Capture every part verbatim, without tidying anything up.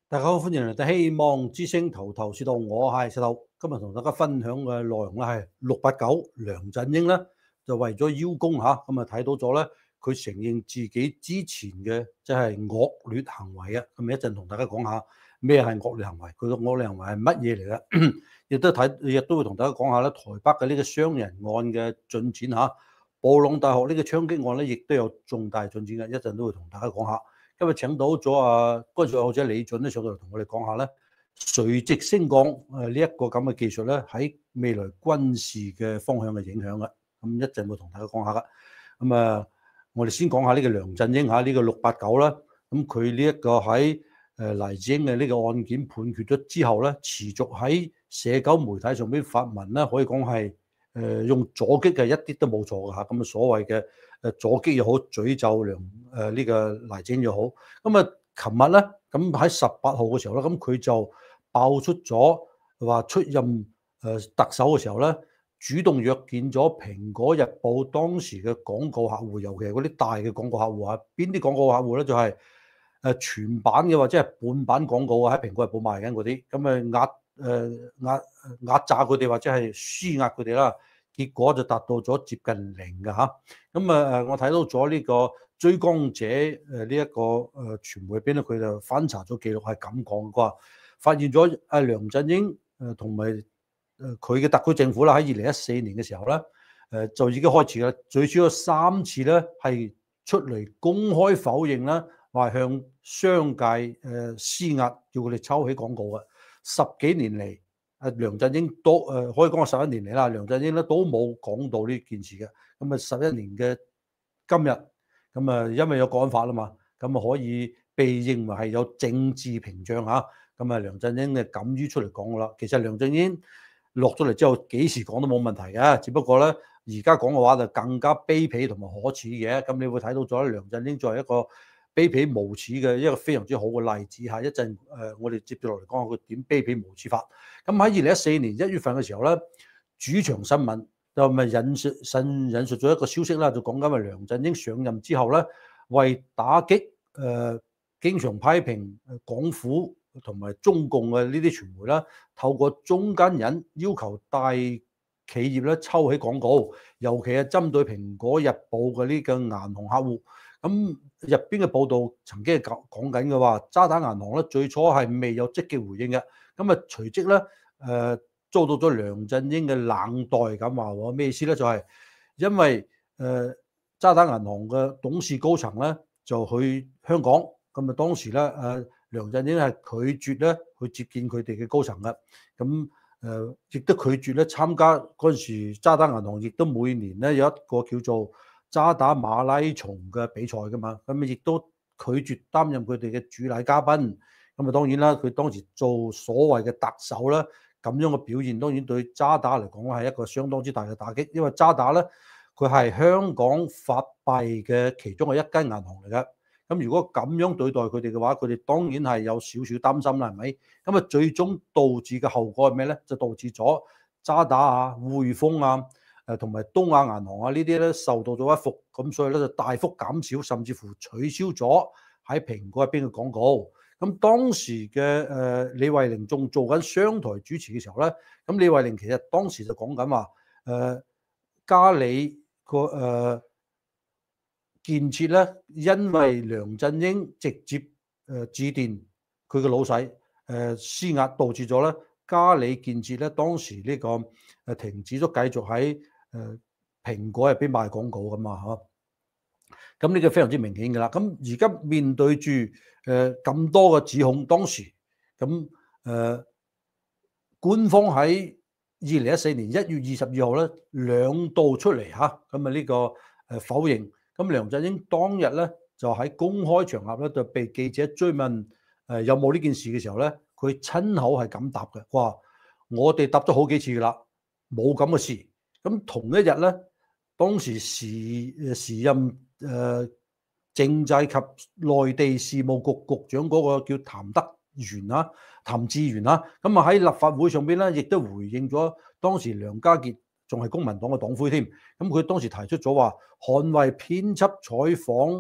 大家好，歡迎嚟到希望之星頭頭是道，我係石頭。今日同大家分享嘅內容咧係六八九梁振英咧就為咗邀功嚇，咁啊睇到咗咧佢承認自己之前嘅即係惡劣行為啊，咁一陣同大家講下咩係惡劣行為，佢嘅惡劣行為係乜嘢嚟嘅，亦都睇亦都會同大家講下咧台北嘅呢個傷人案嘅進展嚇，布朗大學呢個槍擊案咧亦都有重大進展嘅，一陣都會同大家講下。今日請到咗啊，軍事愛好者李俊咧上到嚟同我哋講下咧，垂直升降誒呢一個咁嘅技術咧喺未來軍事嘅方向嘅影響嘅。咁一陣會同大家講下噶。咁啊，我哋先講下呢個梁振英嚇，呢個六八九啦。咁佢呢一個喺誒黎智英嘅呢個案件判決咗之後咧，持續喺社交媒體上邊發文咧，可以講係誒用阻擊嘅一啲都冇錯嘅嚇。咁啊所謂嘅誒阻擊又好，詛咒梁誒呢個黎智英又好。咁啊，琴日咧，咁喺十八號嘅時候咧，咁佢就爆出咗話出任誒特首嘅時候咧，主動約見咗《蘋果日報》當時嘅廣告客戶，尤其係嗰啲大嘅廣告客戶啊。邊啲廣告客戶咧？就係誒全版嘅或者係半版廣告啊，喺《蘋果日報》賣緊嗰啲，咁啊壓誒壓壓榨佢哋或者係施壓佢哋啦。結果就達到咗接近零嘅嚇。咁啊誒，我睇到咗呢個追光者誒呢一個誒傳媒入邊咧，佢就翻查咗記錄係咁講嘅話，發現咗阿梁振英誒同埋誒佢嘅特區政府啦，喺二零一四年嘅時候咧，誒就已經開始啦，最少有三次咧係出嚟公開否認啦，話向商界誒施壓，叫佢哋抽起廣告嘅。十幾年嚟，阿梁振英都誒可以講話十一年嚟啦，梁振英咧都冇講到呢件事嘅。咁啊十一年嘅今日，咁啊因為有國安法啦嘛，咁啊可以被認為係有政治屏障嚇。咁啊梁振英嘅敢於出嚟講噶啦。其實梁振英落咗嚟之後幾時講都冇問題嘅，只不過咧而家講嘅話就更加卑鄙同埋可恥嘅。咁你會睇到咗梁振英作為一個卑鄙無恥嘅一個非常之好嘅例子嚇。一陣誒我哋接住落嚟講下佢點卑鄙無恥法。咁喺二零一四年一月份嘅時候咧，主場新聞就咪引述引引述咗一個消息啦，就講緊話梁振英上任之後咧，為打擊誒、呃、經常批評港府同埋中共嘅呢啲傳媒啦，透過中間人要求大企業咧抽起廣告，尤其係針對蘋果日報嘅呢個銀行客戶。咁入邊嘅報導曾經係講講緊嘅話，渣打銀行咧最初係未有積極回應嘅，咁啊隨即咧誒、呃、遭到咗梁振英嘅冷待咁話喎。咩意思咧？就係、是、因為誒、呃、渣打銀行嘅董事高層咧就去香港，咁啊當時咧誒、呃、梁振英係拒絕咧去接見佢哋嘅高層嘅，咁誒亦都拒絕咧參加嗰陣時渣打銀行亦都每年咧有一個叫做渣打馬拉松嘅比賽㗎嘛，咁啊亦都拒絕擔任佢哋嘅主禮嘉賓。咁啊當然啦，佢當時做所謂嘅特首咧，咁樣嘅表現當然對渣打嚟講係一個相當之大嘅打擊，因為渣打咧佢係香港發幣嘅其中嘅一間銀行嚟嘅。咁如果咁樣對待佢哋嘅話，佢哋當然係有少少擔心啦，係咪？咁啊最終導致嘅後果係咩咧？就導致咗渣打啊、匯豐啊、誒同埋東亞銀行啊呢啲咧受到咗一伏，咁所以咧就大幅減少，甚至乎取消咗喺蘋果入邊嘅廣告。咁當時嘅誒、呃、李慧玲仲做緊商台主持嘅時候咧，咁李慧玲其實當時就講緊話誒嘉里個誒。呃建設咧，因為梁振英直接誒致電佢嘅老細誒施壓，導致咗咧嘉里建設咧當時呢個誒停止咗繼續喺誒蘋果入邊賣廣告噶嘛嚇。咁呢個非常之明顯㗎啦。咁而家面對住誒咁多嘅指控，當時咁誒、呃、官方喺二零一四年一月二十二號咧兩度出嚟嚇，咁啊呢個誒否認。咁梁振英當日咧就喺公開場合咧就被記者追問誒有冇呢件事嘅時候咧，佢親口係咁答嘅，話我哋答咗好幾次㗎啦，冇咁嘅事。咁同一日咧，當時時誒時任誒、呃、政制及內地事務局局長嗰個叫譚德源啊，譚志源啊，咁啊喺立法會上邊咧亦都回應咗當時梁家傑仲係公民黨嘅黨魁添，咁佢當時提出咗話捍衞編輯採訪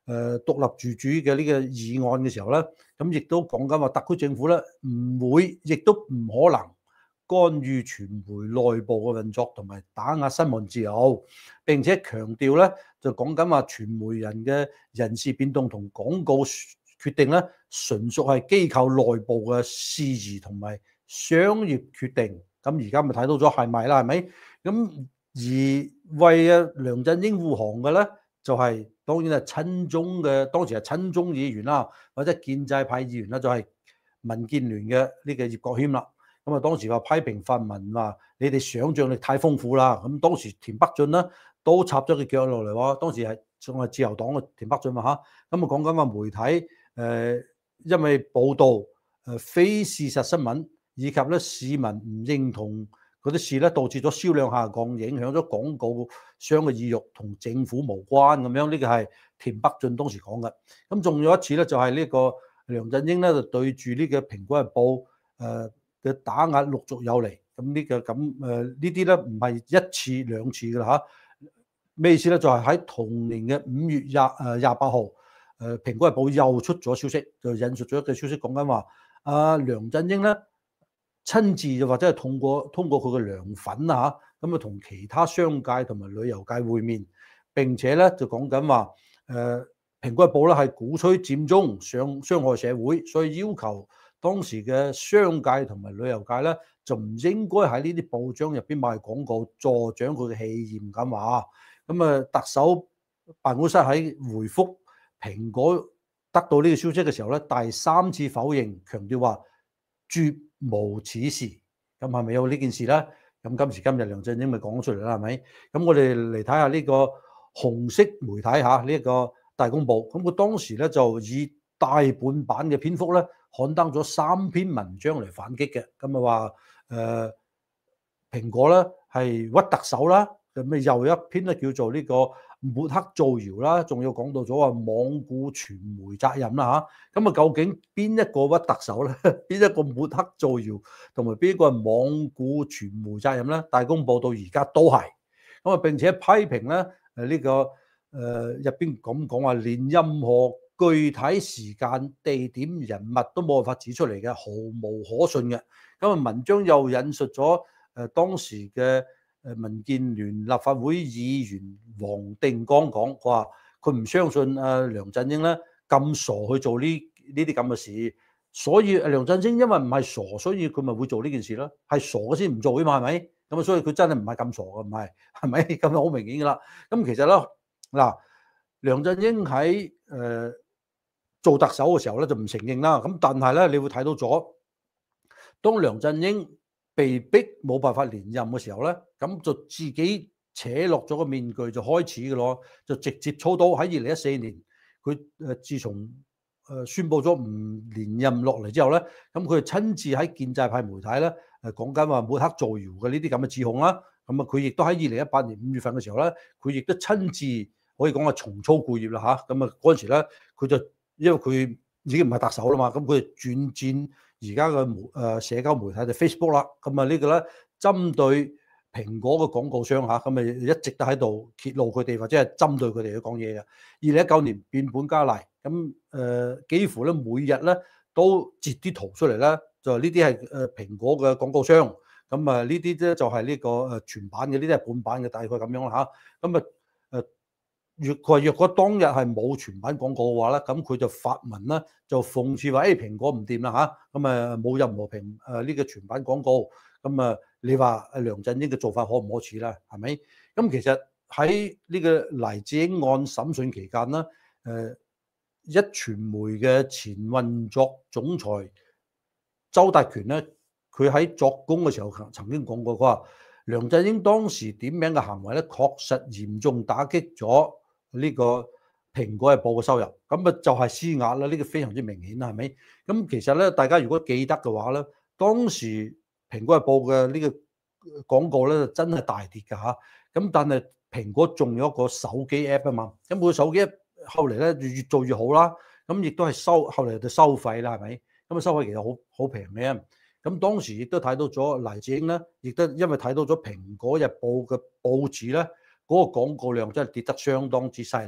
誒獨立自主嘅呢個議案嘅時候咧，咁亦都講緊話特區政府咧唔會，亦都唔可能干預傳媒內部嘅運作同埋打壓新聞自由。並且強調咧，就講緊話傳媒人嘅人事變動同廣告決定咧，純屬係機構內部嘅事宜同埋商業決定。咁而家咪睇到咗係咪啦？係咪？咁而為啊梁振英護航嘅咧，就係、是、當然係親中嘅，當時係親中議員啦，或者建制派議員啦，就係、是、民建聯嘅呢個葉國謙啦。咁啊當時話批評泛民話你哋想像力太豐富啦。咁當時田北俊咧都插咗個腳落嚟喎。當時係仲係自由黨嘅田北俊嘛嚇。咁啊講緊話媒體誒、呃，因為報導誒、呃、非事實新聞，以及咧市民唔認同嗰啲事咧，導致咗銷量下降，影響咗廣告商嘅意欲，同政府無關咁樣。呢個係田北俊當時講嘅。咁仲有一次咧，就係呢個梁振英咧就對住呢個蘋果日報誒嘅打壓陸續有嚟。咁呢個咁誒呢啲咧唔係一次兩次㗎啦嚇。咩意思咧？就係喺同年嘅五月廿誒廿八號，誒蘋果日報又出咗消息，就引述咗一個消息講緊話，阿梁振英咧親自就或者係通過通過佢嘅涼粉啊嚇，咁啊同其他商界同埋旅遊界會面，並且咧就講緊話誒蘋果日報咧係鼓吹佔中，傷傷害社會，所以要求當時嘅商界同埋旅遊界咧就唔應該喺呢啲報章入邊賣廣告，助長佢嘅氣焰咁話。咁啊特首辦公室喺回覆蘋果得到呢個消息嘅時候咧，第三次否認，強調話絕無此事。咁係咪有呢件事咧？咁今時今日梁振英咪講咗出嚟啦，係咪？咁我哋嚟睇下呢個紅色媒體嚇呢一個大公報。咁佢當時咧就以大半版嘅篇幅咧刊登咗三篇文章嚟反擊嘅。咁啊話誒蘋果咧係屈特首啦。咁啊又一篇咧叫做呢個抹黑造謠啦，仲要講到咗話罔顧傳媒責任啦嚇。咁啊究竟邊一個屈特首咧？邊一個抹黑造謠，同埋邊一個係罔顧傳媒責任咧？大公報到而家都係咁啊，並且批評咧誒呢個誒入邊咁講話，連任何具體時間、地點、人物都冇辦法指出嚟嘅，毫無可信嘅。咁啊文章又引述咗誒當時嘅誒民建聯立法會議員黃定光講話，佢唔相信阿梁振英咧咁傻去做呢呢啲咁嘅事，所以梁振英因為唔係傻，所以佢咪會做呢件事咯。係傻嘅先唔做啊嘛，係咪？咁啊，所以佢真係唔係咁傻嘅，唔係係咪？咁啊好明顯㗎啦。咁其實咧嗱，梁振英喺誒、呃、做特首嘅時候咧就唔承認啦。咁但係咧，你會睇到咗，當梁振英被逼冇辦法連任嘅時候咧，咁就自己扯落咗個面具就開始嘅咯，就直接操刀喺二零一四年，佢誒自從誒宣布咗唔連任落嚟之後咧，咁佢親自喺建制派媒體咧誒講緊話抹黑造謠嘅呢啲咁嘅指控啦，咁啊佢亦都喺二零一八年五月份嘅時候咧，佢亦都親自可以講係重操故業啦嚇，咁啊嗰陣時咧佢就因為佢已經唔係特首啦嘛，咁佢就轉戰而家嘅媒誒社交媒體就 Facebook 啦，咁啊呢個咧針對蘋果嘅廣告商嚇，咁啊一直都喺度揭露佢哋或者係針對佢哋去講嘢嘅。二零一九年變本加厲，咁誒幾乎咧每日咧都截啲圖出嚟咧，就呢啲係誒蘋果嘅廣告商，咁啊呢啲咧就係呢個誒全版嘅，呢啲係半版嘅，大概咁樣啦嚇。咁啊誒。若佢話若果當日係冇全版廣告嘅話咧，咁佢就發文啦，就諷刺話誒蘋果唔掂啦嚇，咁啊冇任何平誒呢個全版廣告，咁啊你話阿梁振英嘅做法可唔可取啦？係咪？咁其實喺呢個黎智英案審訊期間啦，誒一傳媒嘅前運作總裁周達權咧，佢喺作供嘅時候曾經講過，佢話梁振英當時點名嘅行為咧，確實嚴重打擊咗呢個蘋果日報嘅收入，咁啊就係施壓啦，呢個非常之明顯啦，係咪？咁其實咧，大家如果記得嘅話咧，當時蘋果日報嘅呢個廣告咧，真係大跌㗎嚇。咁但係蘋果仲有一個手機 app 啊嘛，咁佢手機 app 後嚟咧越做越好啦，咁亦都係收後嚟就收費啦，係咪？咁啊收費其實好好平嘅。咁當時亦都睇到咗黎智英咧，亦都因為睇到咗蘋果日報嘅報紙咧。嗰個廣告量真係跌得相當之犀利，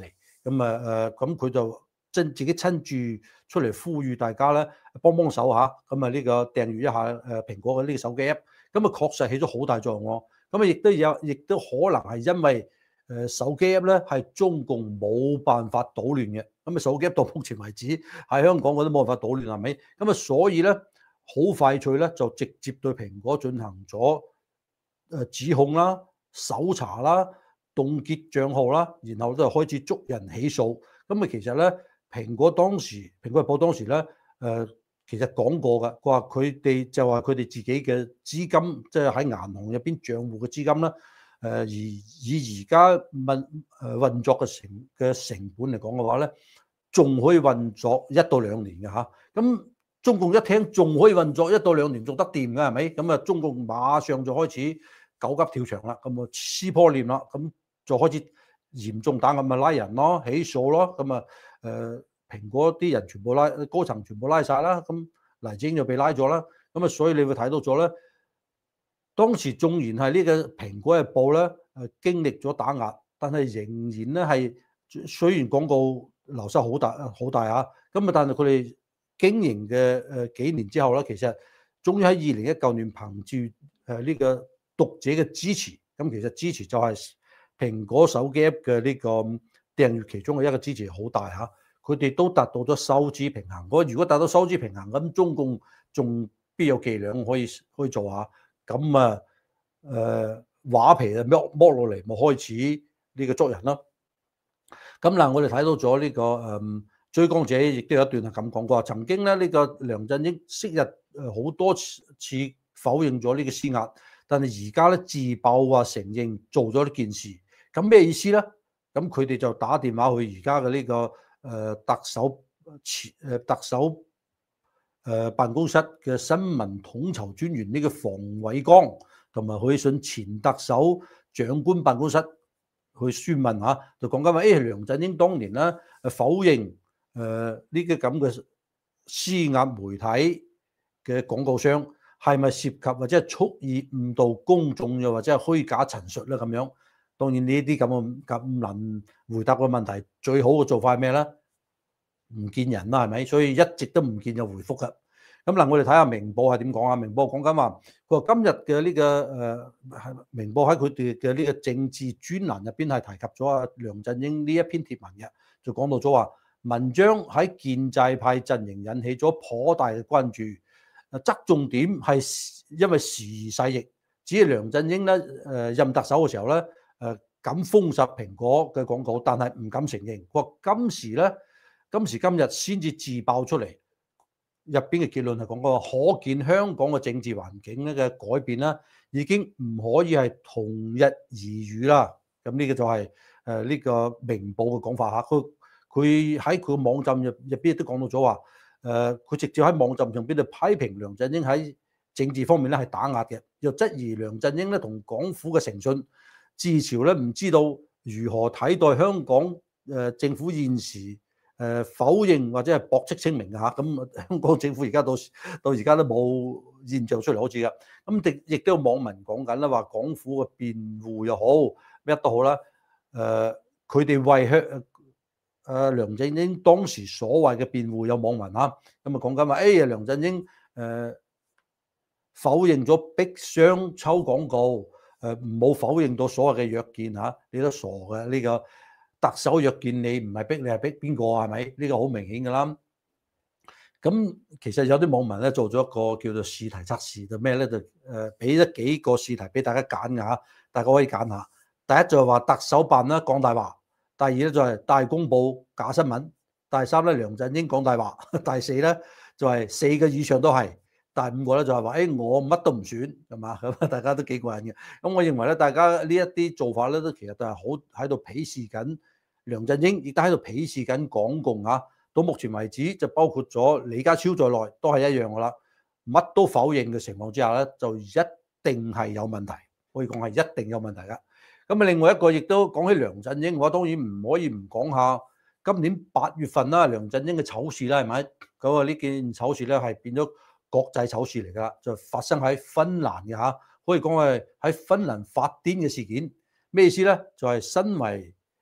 咁啊誒，咁佢就真自己親自出嚟呼籲大家咧幫幫手嚇，咁啊呢個訂閱一下誒蘋果嘅呢個手機 app，咁啊確實起咗好大作用喎。咁啊亦都有，亦都可能係因為誒手機 app 咧係中共冇辦法搗亂嘅，咁啊手機 app 到目前為止喺香港我都冇辦法搗亂係咪？咁啊所以咧好快脆咧就直接對蘋果進行咗誒指控啦、搜查啦、凍結帳號啦，然後就開始捉人起訴。咁啊其實咧蘋果當時蘋果日報當時咧誒、呃、其實講過㗎，佢話佢哋就話佢哋自己嘅資金即係喺銀行入邊帳戶嘅資金啦。誒而以而家運誒運作嘅成嘅成本嚟講嘅話咧，仲可以運作一到兩年嘅嚇。咁中共一聽仲可以運作一到兩年，仲得掂嘅係咪？咁啊，中共馬上就開始狗急跳牆啦，咁啊撕破臉啦，咁就開始嚴重打壓咪拉人咯，起訴咯，咁啊誒蘋果啲人全部拉，高層全部拉晒啦，咁黎智英就被拉咗啦，咁啊所以你會睇到咗咧。當時縱然係呢個蘋果日報咧，誒經歷咗打壓，但係仍然咧係雖然廣告流失好大好大嚇，咁啊但係佢哋經營嘅誒幾年之後咧，其實終於喺二零一九年憑住誒呢個讀者嘅支持，咁其實支持就係蘋果手機 app 嘅呢個訂閱其中嘅一個支持好大嚇，佢哋都達到咗收支平衡。我如果達到收支平衡，咁中共仲邊有伎倆可以可以做下？咁啊，誒、呃、畫皮啊剝剝落嚟，咪開始呢個捉人咯。咁嗱，我哋睇到咗呢、這個誒、嗯、追光者，亦都有一段係咁講過。曾經咧，呢、這個梁振英昔日誒好多次否認咗呢個施壓，但係而家咧自爆話承認做咗呢件事。咁咩意思咧？咁佢哋就打電話去而家嘅呢個誒、呃、特首前誒特首。誒辦公室嘅新聞統籌專員呢個馮偉光，同埋去信前特首長官辦公室去宣問下，就講緊話誒梁振英當年咧誒否認誒呢個咁嘅施壓媒體嘅廣告商係咪涉及或者係蓄意誤導公眾又或者係虛假陳述咧咁樣。當然呢啲咁嘅咁難回答嘅問題，最好嘅做法係咩咧？唔見人啦，係咪？所以一直都唔見有回覆㗎。咁嗱，我哋睇下明報係點講啊？明報講緊話，佢話今日嘅呢個誒係明報喺佢哋嘅呢個政治專欄入邊係提及咗啊梁振英呢一篇貼文嘅，就講到咗話文章喺建制派陣營引起咗頗大嘅關注。誒側重點係因為時移世易，只係梁振英咧誒任特首嘅時候咧誒敢封殺蘋果嘅廣告，但係唔敢承認。佢話今時咧。今時今日先至自爆出嚟，入邊嘅結論係講過，可見香港嘅政治環境咧嘅改變啦，已經唔可以係同日而語啦。咁呢個就係誒呢個明報嘅講法嚇。佢佢喺佢嘅網站入入邊都講到咗話，誒、呃、佢直接喺網站上邊度批評梁振英喺政治方面咧係打壓嘅，又質疑梁振英咧同港府嘅誠信，自嘲咧唔知道如何睇待香港誒政府現時。誒否認或者係駁斥聲明嘅嚇，咁香港政府而家到到而家都冇現象出嚟好似㗎，咁亦亦都有網民講緊啦，話港府嘅辯護又好咩都好啦，誒佢哋為香誒梁振英當時所謂嘅辯護有網民嚇，咁啊講緊話，誒梁振英誒否認咗逼商抽廣告，誒冇否認到所謂嘅約見嚇，你都傻嘅呢個。特首約見你唔係逼你係逼邊個啊？係咪？呢個好明顯㗎啦。咁其實有啲網民咧做咗一個叫做試題測試，就咩咧？就誒俾咗幾個試題俾大家揀㗎嚇，大家可以揀下。第一就係話特首辦啦講大話，第二咧就係大公報假新聞，第三咧梁振英講大話，第四咧就係四個以上都係，第五個咧就係話誒我乜都唔選係嘛？咁大家都幾過癮嘅。咁我認為咧，大家呢一啲做法咧都其實都係好喺度鄙視緊。梁振英亦都喺度鄙視緊港共啊！到目前為止就包括咗李家超在內，都係一樣噶啦。乜都否認嘅情況之下咧，就一定係有問題，可以講係一定有問題噶。咁啊，另外一個亦都講起梁振英，我當然唔可以唔講下今年八月份啦，梁振英嘅醜事啦，係咪？咁啊，呢件醜事咧係變咗國際醜事嚟噶，就發生喺芬蘭嘅嚇，可以講係喺芬蘭發癲嘅事件。咩意思咧？就係身為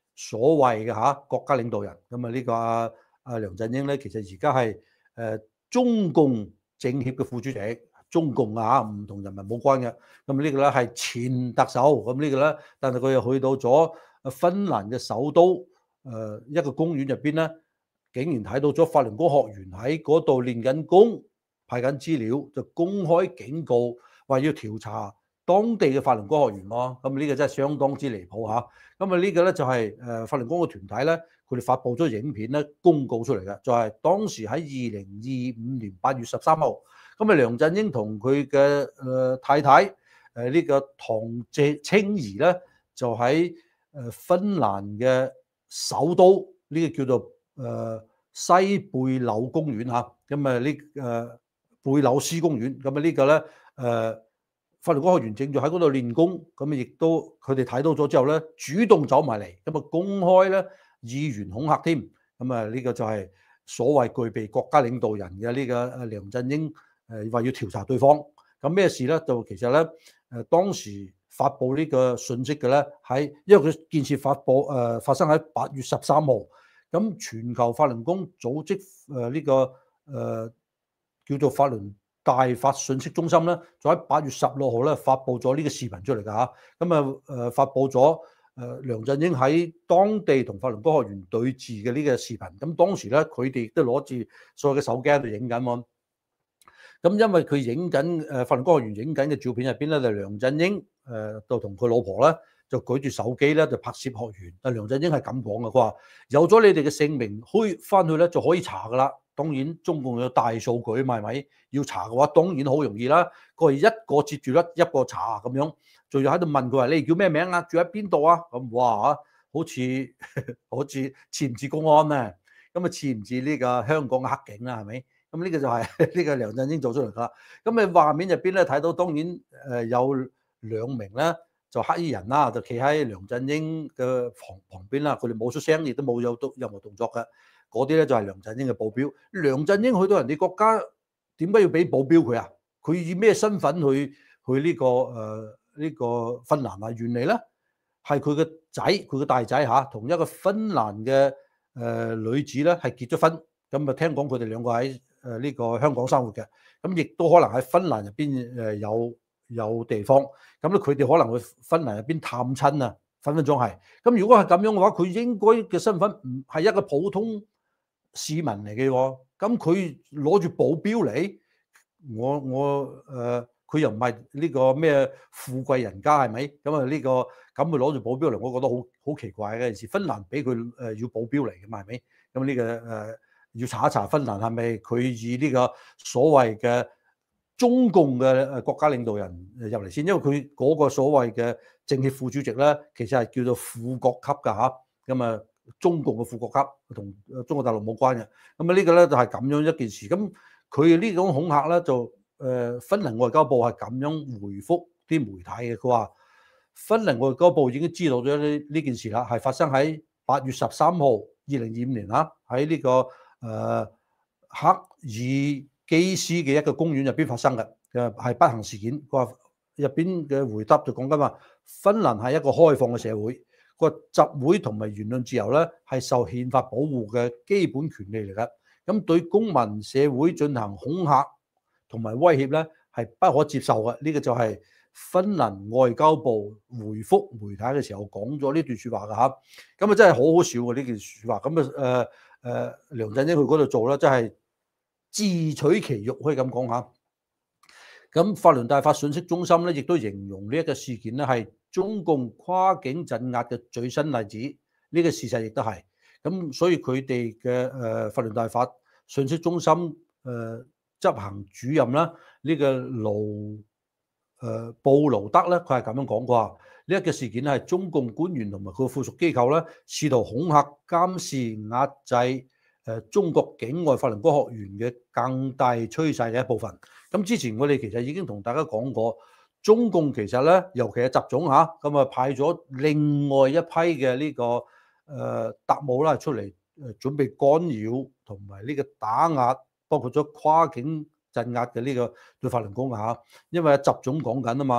所謂嘅嚇國家領導人。咁啊呢個阿阿梁振英咧，其實而家係誒中共政協嘅副主席，中共啊唔同人民冇關嘅。咁呢個咧係前特首，咁呢個咧，但係佢又去到咗芬蘭嘅首都誒一個公園入邊咧，竟然睇到咗法輪功學員喺嗰度練緊功，派緊資料，就公開警告話要調查當地嘅法輪功學員咯。咁呢個真係相當之離譜嚇。咁啊呢個咧就係誒法輪功嘅團體咧，佢哋發布咗影片咧公告出嚟嘅，就係當時喺二零二五年八月十三號，咁啊梁振英同佢嘅誒太太誒呢個唐謝清怡咧，就喺誒芬蘭嘅首都呢個叫做誒西貝柳公園嚇，咁啊呢誒貝柳斯公園，咁啊呢個咧誒法輪功學員正在喺嗰度練功，咁啊亦都佢哋睇到咗之後咧，主動走埋嚟，咁啊公開咧以言恐嚇添，咁啊呢個就係所謂具備國家領導人嘅呢個誒梁振英誒話要調查對方，咁咩事咧？就其實咧誒當時發布呢個信息嘅咧喺，因為佢件事發布誒、呃、發生喺八月十三號，咁全球法輪功組織誒呢個誒、呃、叫做法輪大法信息中心咧，就喺八月十六號咧發布咗呢個視頻出嚟㗎嚇，咁啊誒發布咗誒梁振英喺當地同法輪功學員對峙嘅呢個視頻，咁當時咧佢哋亦都攞住所有嘅手機喺度影緊喎。咁因為佢影緊誒法輪功學員影緊嘅照片入邊咧，就梁振英誒就同佢老婆咧就舉住手機咧就拍攝學員。但梁振英係咁講嘅，佢話有咗你哋嘅姓名，開翻去咧就可以查噶啦。當然中共有大數據嘛，係咪？要查嘅話，當然好容易啦。佢係一個接住一一個查咁樣，仲要喺度問佢話你叫咩名啊？住喺邊度啊？咁哇好似好似似唔似公安咧？咁啊似唔似呢個香港嘅黑警啊？係咪？咁呢個就係呢個梁振英做出嚟㗎。咁你畫面入邊咧睇到，當然誒有兩名咧就黑衣人啦，就企喺梁振英嘅旁旁邊啦。佢哋冇出聲，亦都冇有動任何動作嘅。嗰啲咧就係梁振英嘅保鏢。梁振英去到人哋國家，點解要俾保鏢佢啊？佢以咩身份去去呢個誒呢個芬蘭啊？原嚟咧係佢嘅仔，佢嘅大仔嚇，同一個芬蘭嘅誒女子咧係結咗婚。咁啊聽講佢哋兩個喺誒呢個香港生活嘅，咁亦都可能喺芬蘭入邊誒有有地方，咁咧佢哋可能去芬蘭入邊探親啊，分分鐘係。咁如果係咁樣嘅話，佢應該嘅身份唔係一個普通市民嚟嘅喎，咁佢攞住保鏢嚟，我我誒佢又唔係呢個咩富貴人家係咪？咁啊呢個咁佢攞住保鏢嚟，我覺得好好奇怪嘅件事。芬蘭俾佢誒要保鏢嚟嘅嘛係咪？咁呢個誒。要查一查芬蘭係咪佢以呢個所謂嘅中共嘅誒國家領導人入嚟先，因為佢嗰個所謂嘅政協副主席咧，其實係叫做副國級㗎嚇，咁啊中共嘅副國級同中國大陸冇關嘅，咁啊呢個咧就係咁樣一件事。咁佢呢種恐嚇咧就誒芬蘭外交部係咁樣回覆啲媒體嘅，佢話芬蘭外交部已經知道咗呢呢件事啦，係發生喺八月十三號二零二五年啦，喺呢個誒、呃、赫爾基斯嘅一個公園入邊發生嘅，誒係不幸事件。佢話入邊嘅回答就講緊話，芬蘭係一個開放嘅社會，個集會同埋言論自由咧係受憲法保護嘅基本權利嚟嘅。咁對公民社會進行恐嚇同埋威脅咧係不可接受嘅。呢、這個就係芬蘭外交部回覆媒體嘅時候講咗呢段説話㗎嚇。咁啊真係好好笑嘅呢件説話。咁啊誒。呃誒、呃、梁振英去嗰度做啦，真係自取其辱，可以咁講下。咁法輪大法信息中心咧，亦都形容呢一個事件咧係中共跨境鎮壓嘅最新例子。呢、這個事實亦都係。咁所以佢哋嘅誒法輪大法信息中心誒、呃、執行主任啦，呢、這個盧誒布勞德咧，佢係咁樣講過。呢一個事件咧係中共官員同埋佢附屬機構咧，試圖恐嚇、監視、壓制誒中國境外法輪功學員嘅更大趨勢嘅一部分。咁之前我哋其實已經同大家講過，中共其實咧，尤其係習總嚇，咁啊派咗另外一批嘅呢個誒特務啦出嚟誒準備干擾同埋呢個打壓，包括咗跨境鎮壓嘅呢個對法輪功嚇。因為習總講緊啊嘛。誒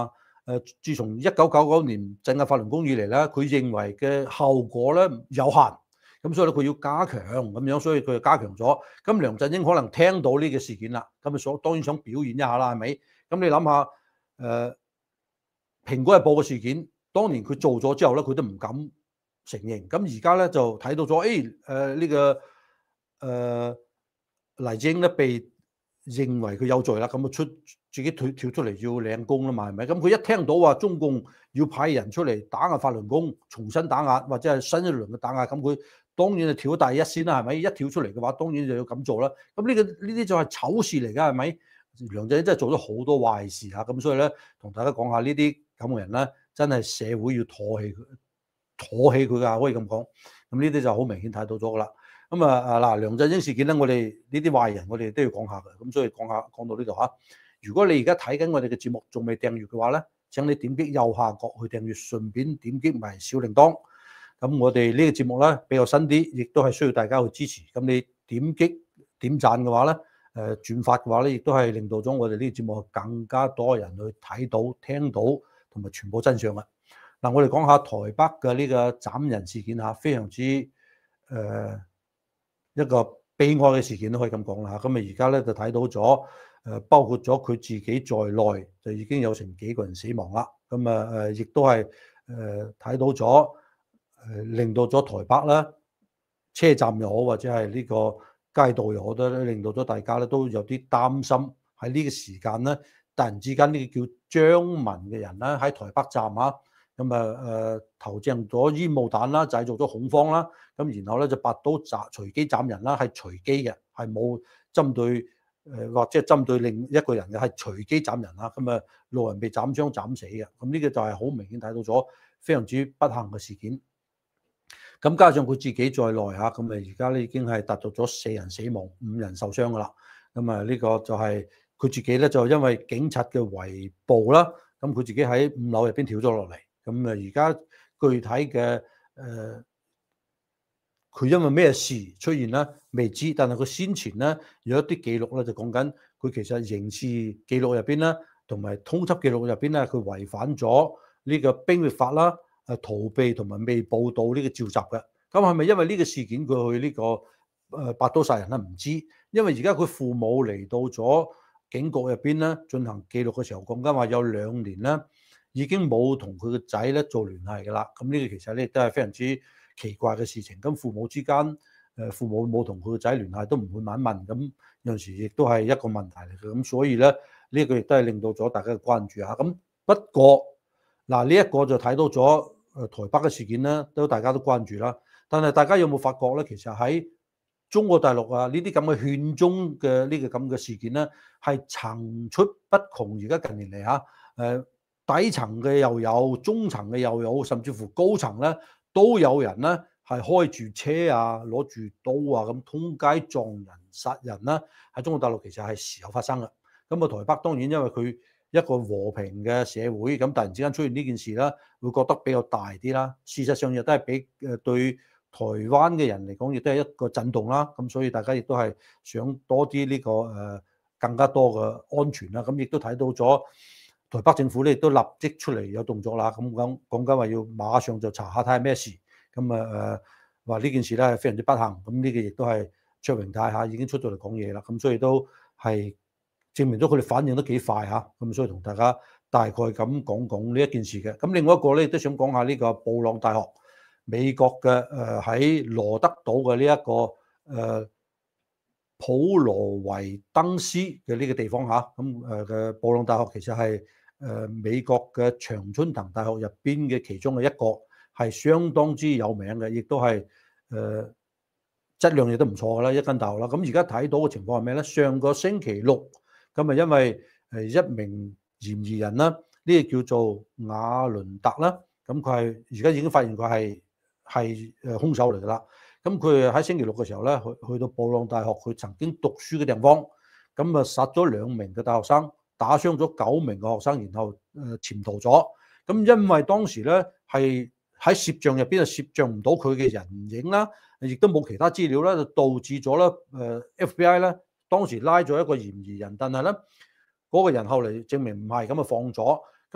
誒，自從一九九九年鎮壓法輪功以嚟咧，佢認為嘅後果咧有限，咁所以咧佢要加強咁樣，所以佢就加強咗。咁梁振英可能聽到呢個事件啦，咁啊所當然想表現一下啦，係咪？咁你諗下，誒、呃《蘋果日報》嘅事件，當年佢做咗之後咧，佢都唔敢承認。咁而家咧就睇到咗，誒誒呢個誒、呃、黎智英咧被認為佢有罪啦，咁啊出自己跳跳出嚟要領功啦嘛，係咪？咁佢一聽到話中共要派人出嚟打壓法輪功，重新打壓或者係新一輪嘅打壓，咁佢當然就跳第一先啦，係咪？一跳出嚟嘅話，當然就要咁做啦。咁呢、這個呢啲就係醜事嚟㗎，係咪？梁振英真係做咗好多壞事嚇，咁所以咧，同大家講下呢啲咁嘅人咧，真係社會要唾棄佢，唾棄佢㗎，可以咁講。咁呢啲就好明顯睇到咗㗎啦。咁啊啊嗱，梁振英事件咧，我哋呢啲壞人，我哋都要講下嘅。咁所以講下講到呢度嚇。如果你而家睇緊我哋嘅節目，仲未訂閱嘅話咧，請你點擊右下角去訂閱，順便點擊埋小鈴鐺。咁我哋呢個節目咧比較新啲，亦都係需要大家去支持。咁你點擊點讚嘅話咧，誒轉發嘅話咧，亦都係令到咗我哋呢個節目更加多人去睇到、聽到同埋傳播真相嘅。嗱，我哋講下台北嘅呢個斬人事件嚇，非常之誒。呃一個悲哀嘅事件都可以咁講啦嚇，咁啊而家咧就睇到咗誒，包括咗佢自己在內，就已經有成幾個人死亡啦。咁啊誒，亦都係誒睇到咗誒，令到咗台北啦，車站又好或者係呢個街道又好，都令到咗大家咧都有啲擔心喺呢個時間咧，突然之間呢個叫張文嘅人咧喺台北站啊。咁啊誒投擲咗煙霧彈啦，製造咗恐慌啦。咁然後咧就拔刀斬隨機斬人啦，係隨機嘅，係冇針對誒或者係針對另一個人嘅，係隨機斬人啦。咁啊路人被斬傷斬死嘅。咁呢個就係好明顯睇到咗非常之不幸嘅事件。咁加上佢自己在內嚇，咁啊而家咧已經係達到咗四人死亡、五人受傷噶啦。咁啊呢個就係佢自己咧就因為警察嘅圍捕啦，咁佢自己喺五樓入邊跳咗落嚟。咁啊，而家具體嘅誒，佢因為咩事出現咧未知，但係佢先前咧有一啲記錄咧就講緊佢其實刑事記錄入邊咧，同埋通緝記錄入邊咧，佢違反咗呢個兵役法啦，誒逃避同埋未報到呢個召集嘅。咁係咪因為呢個事件佢去呢個誒拔刀殺人咧？唔知，因為而家佢父母嚟到咗警局入邊咧進行記錄嘅時候，講緊話有兩年咧。已經冇同佢個仔咧做聯繫㗎啦，咁呢個其實咧都係非常之奇怪嘅事情。咁父母之間，誒父母冇同佢個仔聯繫，都唔會問一問，咁有陣時亦都係一個問題嚟嘅。咁所以咧，呢個亦都係令到咗大家嘅關注嚇。咁不過嗱，呢一個就睇到咗誒台北嘅事件咧，都大家都關注啦。但係大家有冇發覺咧？其實喺中國大陸啊，呢啲咁嘅勸中嘅呢個咁嘅事件咧，係層出不窮。而家近年嚟嚇，誒。底層嘅又有，中層嘅又有，甚至乎高層咧都有人咧係開住車啊，攞住刀啊咁通街撞人殺人啦。喺中國大陸其實係時有發生嘅。咁啊台北當然因為佢一個和平嘅社會，咁突然之間出現呢件事啦，會覺得比較大啲啦。事實上亦都係比誒對台灣嘅人嚟講，亦都係一個震動啦。咁所以大家亦都係想多啲呢個誒更加多嘅安全啦。咁亦都睇到咗。台北政府咧亦都立即出嚟有動作啦，咁講講緊話要馬上就查下睇下咩事，咁啊誒話呢件事咧係非常之不幸，咁呢個亦都係卓榮泰嚇已經出咗嚟講嘢啦，咁所以都係證明咗佢哋反應得幾快嚇，咁所以同大家大概咁講講呢一件事嘅。咁另外一個咧亦都想講下呢個布朗大學，美國嘅誒喺羅德島嘅呢一個誒、呃、普羅維登斯嘅呢個地方嚇，咁誒嘅布朗大學其實係。誒美國嘅長春藤大學入邊嘅其中嘅一個係相當之有名嘅，亦都係誒質量亦都唔錯嘅啦，一間大學啦。咁而家睇到嘅情況係咩咧？上個星期六咁啊，因為誒一名嫌疑人啦，呢個叫做瓦倫特啦，咁佢係而家已經發現佢係係誒兇手嚟㗎啦。咁佢喺星期六嘅時候咧，去去到布朗大學佢曾經讀書嘅地方，咁啊殺咗兩名嘅大學生。打傷咗九名嘅學生，然後誒潛逃咗。咁因為當時咧係喺攝像入邊就攝像唔到佢嘅人影啦，亦都冇其他資料啦，就導致咗咧誒 F B I 咧當時拉咗一個嫌疑人，但係咧嗰個人後嚟證明唔係咁啊放咗。咁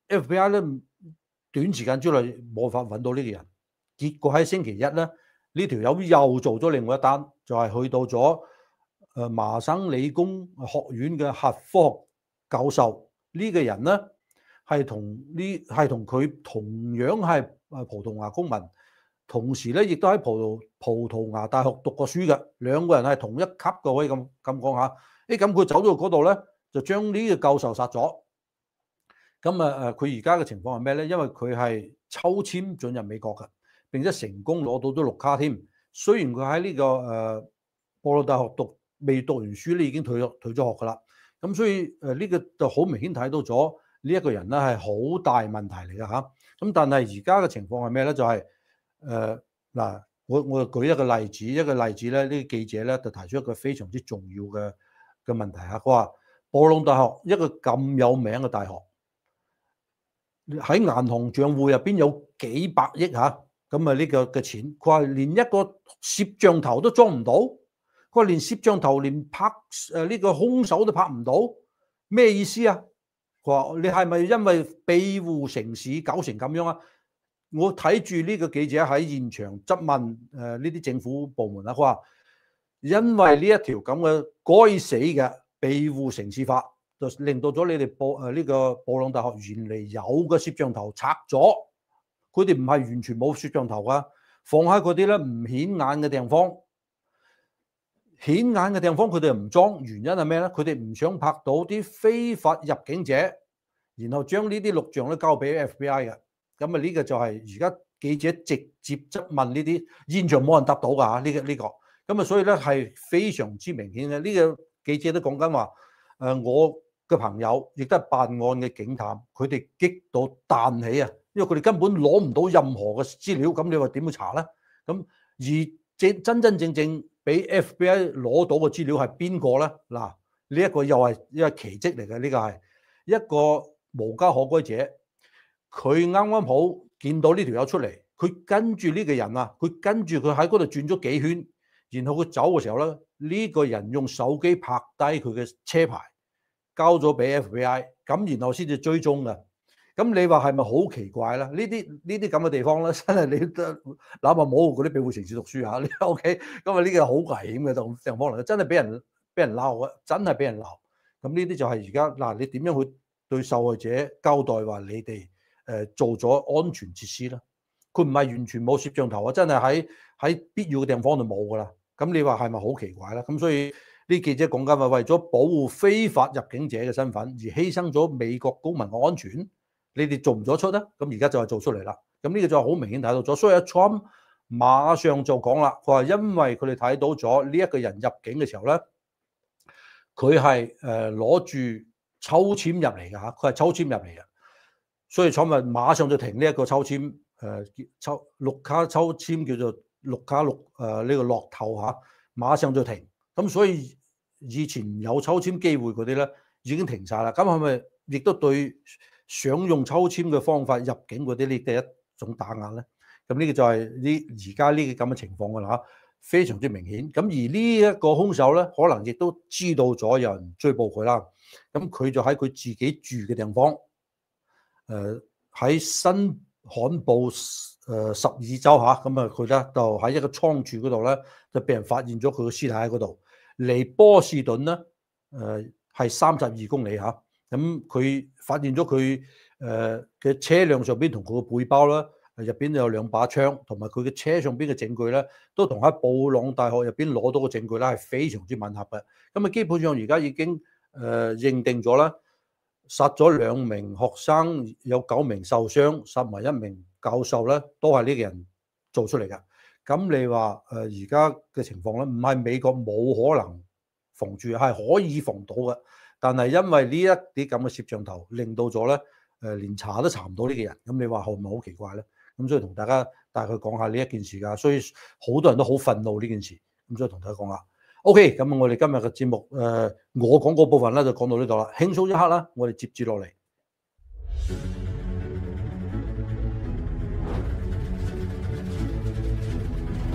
F B I 咧短時間之內冇法揾到呢個人，結果喺星期一咧，呢條友又做咗另外一單，就係、是、去到咗誒麻省理工學院嘅核科學教授呢、這個人咧係同呢係同佢同樣係誒葡萄牙公民，同時咧亦都喺葡萄葡萄牙大學讀過書嘅，兩個人係同一級嘅，可以咁咁講下。誒咁佢走咗去嗰度咧，就將呢個教授殺咗。咁啊誒，佢而家嘅情況係咩咧？因為佢係抽籤進入美國嘅，並且成功攞到咗綠卡添。雖然佢喺呢個誒波羅大學讀未讀完書咧，已經退咗退咗學噶啦。咁所以誒呢個就好明顯睇到咗呢一個人咧係好大問題嚟嘅嚇。咁但係而家嘅情況係咩咧？就係誒嗱，我我舉一個例子，一個例子咧，呢啲記者咧就提出一個非常之重要嘅嘅問題嚇。佢話波隆大學一個咁有名嘅大學，喺銀行帳戶入邊有幾百億嚇，咁啊呢個嘅錢，佢話連一個攝像頭都裝唔到，佢話連攝像頭連拍誒呢個兇手都拍唔到，咩意思啊？佢話你係咪因為庇護城市搞成咁樣啊？我睇住呢個記者喺現場質問誒呢啲政府部門啦，佢話因為呢一條咁嘅該死嘅庇護城市法，就令到咗你哋布誒呢個布朗大學原嚟有嘅攝像頭拆咗，佢哋唔係完全冇攝像頭啊，放喺嗰啲咧唔顯眼嘅地方，顯眼嘅地方佢哋又唔裝，原因係咩咧？佢哋唔想拍到啲非法入境者，然後將呢啲錄像咧交俾 F B I 嘅。咁啊呢個就係而家記者直接質問呢啲，現場冇人答到㗎嚇，呢個呢個。咁啊所以咧係非常之明顯嘅，呢個記者都講緊話，誒我嘅朋友亦都係辦案嘅警探，佢哋激到彈起啊，因為佢哋根本攞唔到任何嘅資料，咁你話點去查咧？咁而正真真正正俾 F B I 攞到嘅資料係邊個咧？嗱，呢一個又係一個奇蹟嚟嘅，呢個係一個無家可歸者。佢啱啱好見到呢條友出嚟，佢跟住呢個人啊，佢跟住佢喺嗰度轉咗幾圈，然後佢走嘅時候咧，呢個人用手機拍低佢嘅車牌，交咗俾 F B I， 咁然後先至追蹤嘅。咁你話係咪好奇怪咧？呢啲呢啲咁嘅地方咧，真係你都哪怕冇嗰啲庇護城市讀書嚇，你 OK？咁啊呢個好危險嘅地方嚟嘅，真係俾人俾人鬧啊，真係俾人鬧。咁呢啲就係而家嗱，你點樣去對受害者交代話你哋？誒做咗安全設施啦，佢唔係完全冇攝像頭啊，真係喺喺必要嘅地方就冇噶啦。咁你話係咪好奇怪咧？咁所以呢記者講緊話，為咗保護非法入境者嘅身份而犧牲咗美國公民嘅安全，你哋做唔做出咧？咁而家就係做出嚟啦。咁呢個就好明顯睇到咗。所以阿 Trump 馬上就講啦，佢話因為佢哋睇到咗呢一個人入境嘅時候咧，佢係誒攞住抽籤入嚟㗎嚇，佢係抽籤入嚟嘅。所以彩民馬上就停呢一個抽籤，誒、呃、抽綠卡抽籤叫做綠卡綠誒呢個樂透嚇，馬上就停。咁所以以前有抽籤機會嗰啲咧已經停晒啦。咁係咪亦都對想用抽籤嘅方法入境嗰啲呢嘅一種打壓咧？咁呢個就係呢而家呢個咁嘅情況㗎啦嚇，非常之明顯。咁而呢一個兇手咧，可能亦都知道咗有人追捕佢啦。咁佢就喺佢自己住嘅地方。誒喺、呃、新罕布誒十二州嚇，咁啊佢咧就喺一個倉儲嗰度咧，就被人發現咗佢個屍體喺嗰度。離波士頓咧誒係三十二公里嚇，咁佢發現咗佢誒嘅車輛上邊同佢個背包啦，入邊有兩把槍，同埋佢嘅車上邊嘅證據咧，都同喺布朗大學入邊攞到嘅證據咧係非常之吻合嘅。咁啊基本上而家已經誒、呃、認定咗啦。殺咗兩名學生，有九名受傷，殺埋一名教授咧，都係呢個人做出嚟嘅。咁你話誒而家嘅情況咧，唔係美國冇可能防住，係可以防到嘅。但係因為呢一啲咁嘅攝像頭，令到咗咧誒連查都查唔到呢個人。咁你話係咪好奇怪咧？咁所以同大家大概講下呢一件事㗎。所以好多人都好憤怒呢件事。咁所以同大家講下。O.K. 咁我哋今日嘅節目，誒、呃，我講嗰部分咧就講到呢度啦，輕鬆一刻啦，我哋接住落嚟。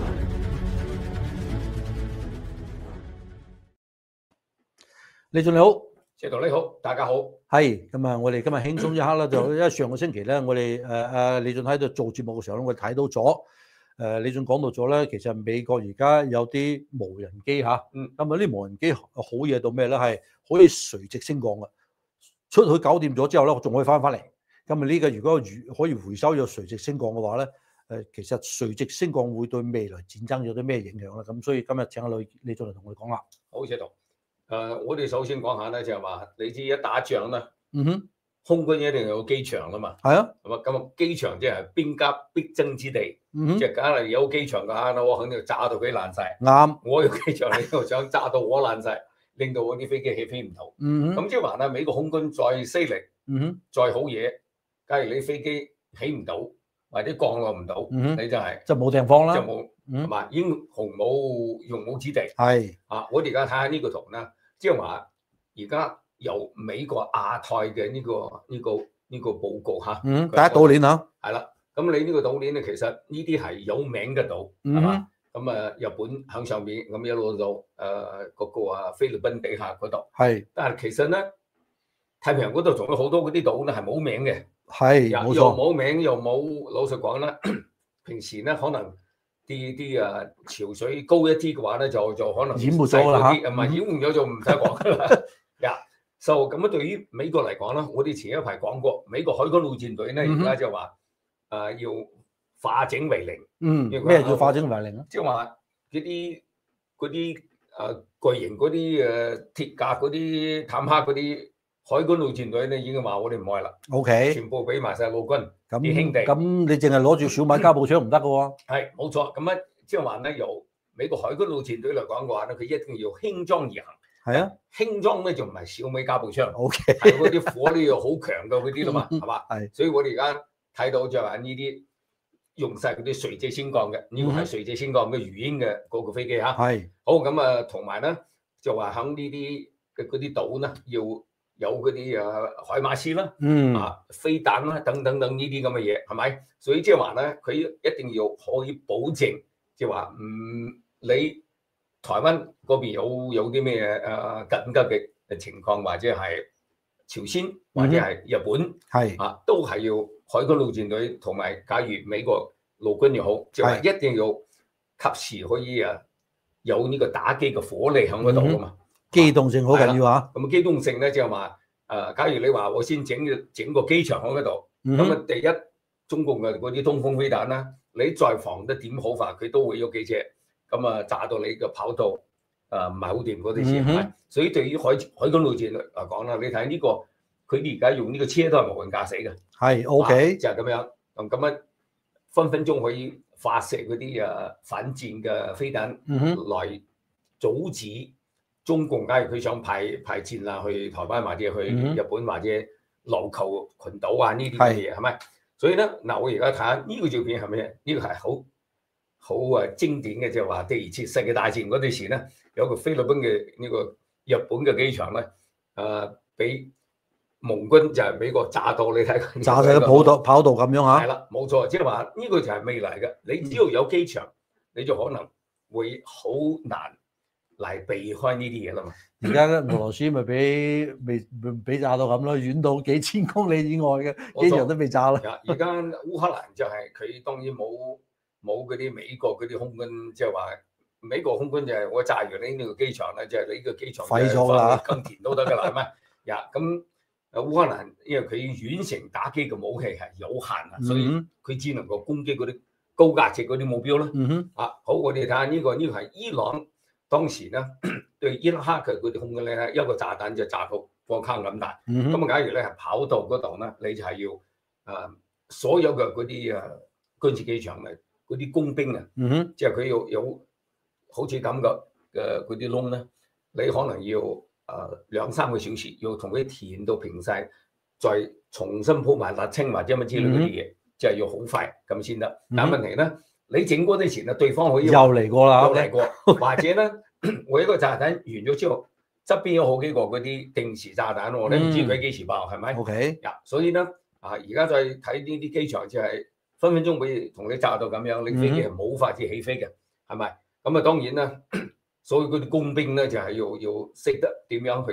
李總你好， 謝導你好，大家好。 係咁啊！我哋今日輕鬆一刻啦，就因為上個星期咧，我哋誒誒李俊喺度做節目嘅時候咧，我哋睇到咗誒、呃、李俊講到咗咧，其實美國而家有啲無人機嚇， 嗯， 咁啊啲無人機好嘢到咩咧？係可以垂直升降嘅，出去搞掂咗之後咧，我仲可以翻返嚟。咁啊呢個如果可以回收咗垂直升降嘅話咧，誒其實垂直升降會對未來戰爭有啲咩影響咧？咁所以今日請阿李李俊嚟同我哋講啦。 好，謝導。誒、呃，我哋首先講下咧，就係話你知一打仗咧， 嗯哼， 空軍一定有機場噶嘛。 係啊。 咁啊，咁啊，機場即係兵家必爭之地。 嗯哼， 即係梗係有機場嘅話，我肯定炸到佢爛晒。 啱。 我有機場，你又想炸到我爛晒，令到我啲飛機起飛唔到。 嗯哼。 咁即係話咧，美國空軍再犀利， 嗯哼， 再好嘢，假如你飛機起唔到或者降落唔到， 嗯、 你就係、是、 就冇地方啦， 就冇係嘛，英雄冇用武之地。 係啊，我哋而家睇下呢個圖啦，即係話而家由美國亞太嘅呢、這個呢、這個呢、這個報告嚇， 嗯，第一島鏈啊， 係啦，咁你呢個島鏈咧，其實呢啲係有名嘅島，係嘛？咁啊，日本響上邊，咁一路到誒嗰個啊菲律賓底下嗰度，係，但係其實咧太平洋嗰度仲有好多嗰啲島咧係冇名嘅， 係冇錯， 又冇名又冇，老實講啦，平時咧可能啲啲啊潮水高一啲嘅話咧，就就可能淹沒咗啦嚇， 唔係淹沒咗就唔使講噶啦。呀，就咁樣對於美國嚟講啦，我哋前一排講過，美國海軍陸戰隊咧而家就話誒要化整為零。 嗯，咩叫化整為零啊？ 即係話嗰啲嗰啲誒巨型嗰啲誒鐵甲嗰啲坦克嗰啲海軍陸戰隊咧，已經話我哋唔愛啦。 O K， 全部俾埋晒陸軍咁啲兄弟。 咁你淨係攞住小米加步槍唔得嘅喎。 係冇錯，咁啊即係話咧，由美國海軍陸戰隊嚟講嘅話咧，佢一定要輕裝而行。 係啊， 輕裝咧就唔係小米加步槍。 O K， 係嗰啲火力又好強嘅嗰啲啦嘛，係嘛？ 係。 所以我哋而家睇到就係呢啲。用晒嗰啲垂直升降嘅，呢個係垂直升降嘅魚鷹嘅嗰個飛機嚇。係。好咁啊，同埋咧就話喺呢啲嘅嗰啲島咧，要有嗰啲啊海馬斯啦，嗯啊飛彈啦等等等呢啲咁嘅嘢，係咪？所以即係話咧，佢一定要可以保證，即係話唔你台灣嗰邊有有啲咩誒緊急嘅情況，或者係朝鮮或者係日本，係、嗯、啊都係要。海軍陸戰隊同埋，假如美國陸軍又好，就係一定要及時可以啊有呢個打機嘅火力喺嗰度噶嘛。機動性好緊要啊！咁機動性咧就係話誒，假如你話我先整整個機場喺嗰度，咁、嗯、啊第一中共嘅嗰啲東風飛彈啦，你再防得點好法，佢都會喐機車，咁啊炸到你嘅跑道誒唔係好掂嗰啲事係咪？所以對於海海軍陸戰隊嚟講啦，你睇呢、這個。佢哋而家用呢個車都係無人駕駛嘅，係 OK，就係、是、咁樣，咁咁樣分分鐘可以發射嗰啲誒反戰嘅飛彈來阻止中共，假如佢想派派戰艦去台灣或者去日本或者琉球群島啊呢啲嘅嘢係咪？所以咧嗱，我而家睇下呢個照片係咩？呢、這個係好好誒經典嘅，就係話第二次世界大戰嗰陣時咧，有個菲律賓嘅呢個日本嘅機場咧，誒俾。盟軍就係美國炸到，你睇佢炸晒個跑道跑道咁樣嚇。係啦，冇錯，即係話呢個就係未來嘅。你只要有機場，你就可能會好難嚟避開呢啲嘢啦嘛。而家咧，俄羅斯咪俾未俾炸到咁咯，遠到幾千公里以外嘅機場都被炸啦。而家烏克蘭就係佢當然冇冇嗰啲美國嗰啲空軍，即係話美國空軍就係我炸完你呢個機場咧，就係你個機場廢咗啦，耕田都得㗎啦，係咪？呀咁。烏克蘭因為佢遠程打擊嘅武器係有限啊，所以佢只能夠攻擊嗰啲高價值嗰啲目標啦。嗯哼，啊好，我哋睇下呢個呢、呢個係伊朗當時咧對伊拉克嘅嗰啲空軍咧，一個炸彈就炸到個坑咁大。咁、嗯、啊，假如咧係跑道嗰度咧，你就係要誒、呃、所有嘅嗰啲誒軍事機場嘅嗰啲工兵啊，嗯哼，即係佢要有好似咁嘅嘅嗰啲窿咧，你可能要。誒、呃、兩三個小時要同佢填到平晒，再重新鋪埋瀝青或者乜之類嗰啲嘢，就係要好快咁先得。但問題咧，你整嗰啲錢啊，對方可以又嚟過啦，又嚟過，或者咧，我一個炸彈完咗之後，側邊有好幾個嗰啲定時炸彈，我哋唔知佢幾時爆，係咪 ？OK，呀，所以咧啊，而家再睇呢啲機場就係分分鐘會同你炸到咁樣，你飛機係冇法子起飛嘅，係咪？咁啊，當然啦。所以嗰啲工兵咧就係、是、要要識得點樣去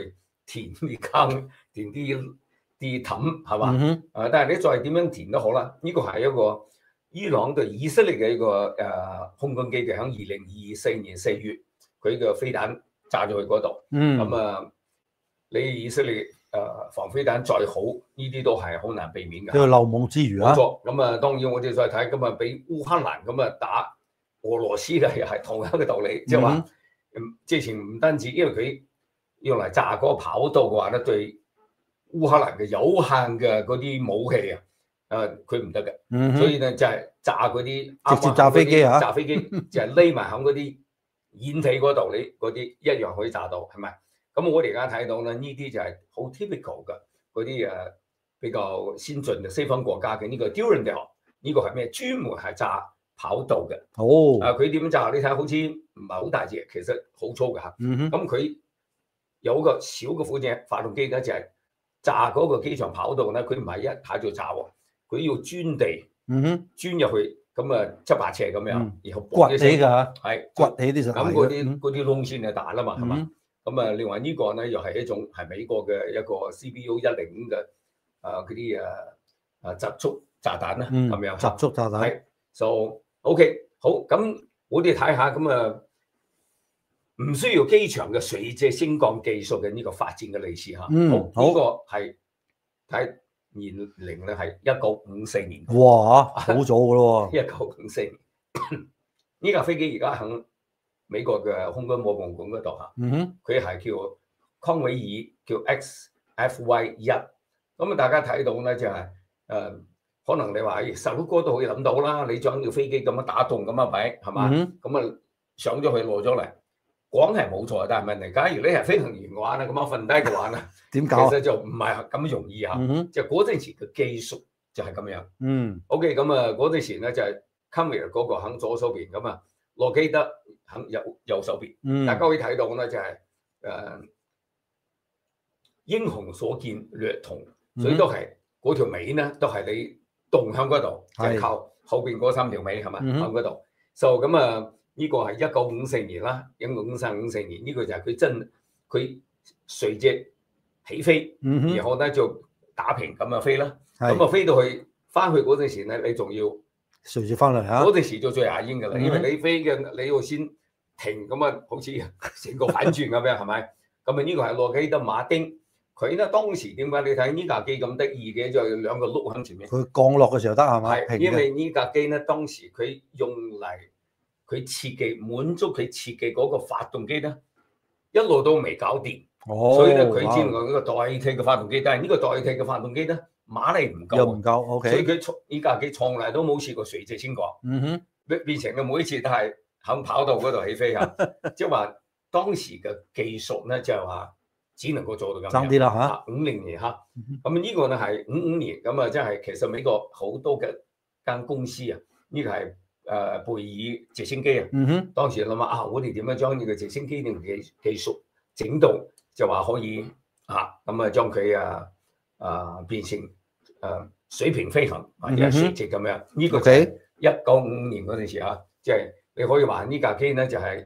填啲坑，填啲啲氹係嘛？ 嗯啊，但係你再點樣填都好啦，呢、這個係一個伊朗對以色列嘅一個誒、呃、空軍基地，喺二零二四年四月，佢嘅飛彈炸咗去嗰度。 嗯。 咁啊，你以色列誒、呃、防飛彈再好，呢啲都係好難避免嘅。 呢個漏網之魚啊！ 冇錯。咁啊，當然我哋再睇今日俾烏克蘭咁啊打俄羅斯嘅，又係同樣嘅道理，即係話，之前唔單止因為佢用嚟炸嗰個跑道嘅話咧，對烏克蘭嘅有限嘅嗰啲武器啊，誒佢唔得嘅。 嗯、 所以咧就係炸嗰啲直接炸飛機啊！ 炸飛機就係匿埋喺嗰啲掩體嗰度，你嗰啲一樣可以炸到，係咪？咁我哋而家睇到咧，呢啲就係好 typical 嘅嗰啲誒比較先進嘅西方國家嘅呢個 Durandal， 呢個係咩？專門係炸跑道嘅。 哦， 啊佢點炸？你睇好似唔係好大隻，其實好粗嘅嚇。 嗯咁佢有個小嘅火箭發動機咧，就係炸嗰個機場跑道咧，佢唔係一下就炸喎，佢要鑽地， 嗯哼， 鑽入去。咁啊，七八尺咁樣， 嗯、 然後掘起㗎， 係掘起啲就咁嗰啲嗰啲窿先係大啦嘛，係嘛、 嗯？ 咁啊，另外呢個咧又係一種係美國嘅一個 C B U 一零五嘅啊嗰啲誒啊集束炸彈啦，咁、嗯、樣集束炸彈。 係 ，so OK 好，咁我哋睇下咁啊，唔需要機場嘅垂直升降技術嘅呢個發展嘅歷史嚇。 嗯， 好， 好， 呢、這個係睇。年齡咧係一九五四年， 哇，好早噶咯喎！ 一九五四年，呢架飛機而家喺美國嘅空軍博物館嗰度嚇， 嗯哼， 佢係叫康維爾，叫 X F Y 一。咁啊，大家睇到咧就係、是、誒、呃，可能你話誒十六哥都可以諗到啦，你將條飛機咁樣打動咁樣擺係嘛？咁啊、嗯、上咗去落咗嚟。講係冇錯，但係問題，假如你係飛行員嘅話咧，咁樣瞓低嘅話咧， 點搞？ 其實就唔係咁容易嚇。 嗯、 就嗰陣時嘅技術就係咁樣。 嗯。 OK，咁啊嗰陣時咧就係 Convair 嗰個喺左手邊，咁啊洛基德喺右右手邊。 嗯。大家可以睇到咧就係、是、誒、呃、英雄所見略同，所以都係嗰、嗯、條尾咧都係你動向嗰度，就係、是、靠後邊嗰三條尾係咪喺嗰度？就咁啊。呢、這個係一九五四年啦，一九五三五四年呢、這個就係佢真佢垂直起飛，嗯、然後咧就打平咁啊飛啦，咁啊飛到去翻去嗰陣時咧，你仲要垂直翻嚟嚇， 嗰陣時就最牙煙㗎啦，因為你飛嘅你要先停咁啊，好似成個反轉咁樣係咪？咁啊呢個係洛基德馬丁，佢咧當時點解你睇呢架機咁得意嘅，就係兩個轆喺前面， 佢降落嘅時候得係咪？ 係因為呢架機咧當時佢用嚟。佢設計滿足佢設計嗰個發動機咧，一路都未搞掂，哦、所以咧佢只能夠呢個代替嘅發動機，但係呢個代替嘅發動機咧馬力唔夠， 又唔夠，OK， 所以佢呢架機從來都冇試過垂直升降， 嗯哼， 變成嘅每一次都係喺跑道嗰度起飛啊，即係話當時嘅技術咧就係話只能夠做到咁樣， 爭啲啦嚇， 五零年嚇，咁呢個咧係五五年，咁啊即係其實美國好多嘅間公司啊，呢、這個係。誒、呃、貝爾直升機啊， 嗯哼， 當時諗下啊，我哋點樣將呢個直升機嘅技技術整到就話可以啊，咁啊將佢啊啊變成誒、啊、水平飛行或者垂直咁樣，呢、嗯這個就係一九五五年嗰陣時啊，即、就、係、是、你可以話呢架機咧就係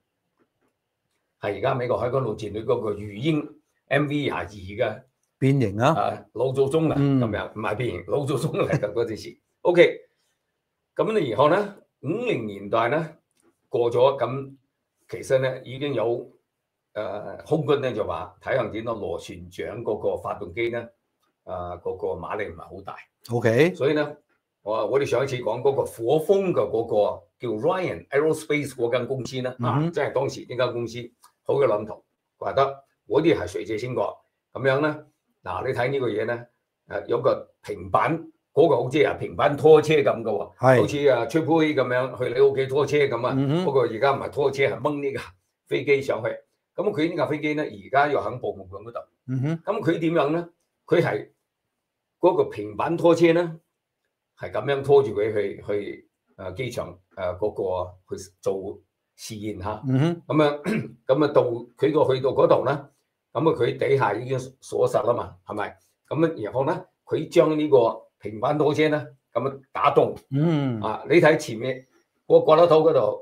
係而家美國海軍陸戰隊嗰個魚鷹 M V 廿二嘅變形啊， 啊老祖宗啊咁、嗯、樣，唔係變形，老祖宗嚟㗎嗰陣時 ，OK。咁咧，然後咧，五零年代咧過咗，咁其實咧已經有誒、呃、空軍咧就話睇向點咯，螺旋槳嗰個發動機咧，啊、呃、嗰、那個馬力唔係好大。OK，所以咧，我我哋上一次講嗰個火風嘅嗰個叫 Ryan Aerospace 嗰間公司咧，嗯、啊，即係當時呢間公司好嘅諗頭，話得嗰啲係垂直升降咁樣咧。嗱、啊，你睇呢個嘢咧，誒有個平板。嗰、那個好似啊平板拖車咁嘅喎，好似啊吹杯咁樣去你屋企拖車咁啊。嗯、不過而家唔係拖車，係掹呢架飛機上去。咁佢呢架飛機咧，而家又喺博物館嗰度。咁佢點樣咧？佢係嗰個平板拖車咧，係咁樣拖住佢去去誒機場誒嗰、呃那個去做試驗嚇。咁啊咁啊到佢個去到嗰度咧，咁啊佢底下已經鎖實啦嘛，係咪？咁啊然後咧，佢將呢個平板拖車咧，咁樣打洞，嗯啊，你睇前面嗰個掛得頭嗰度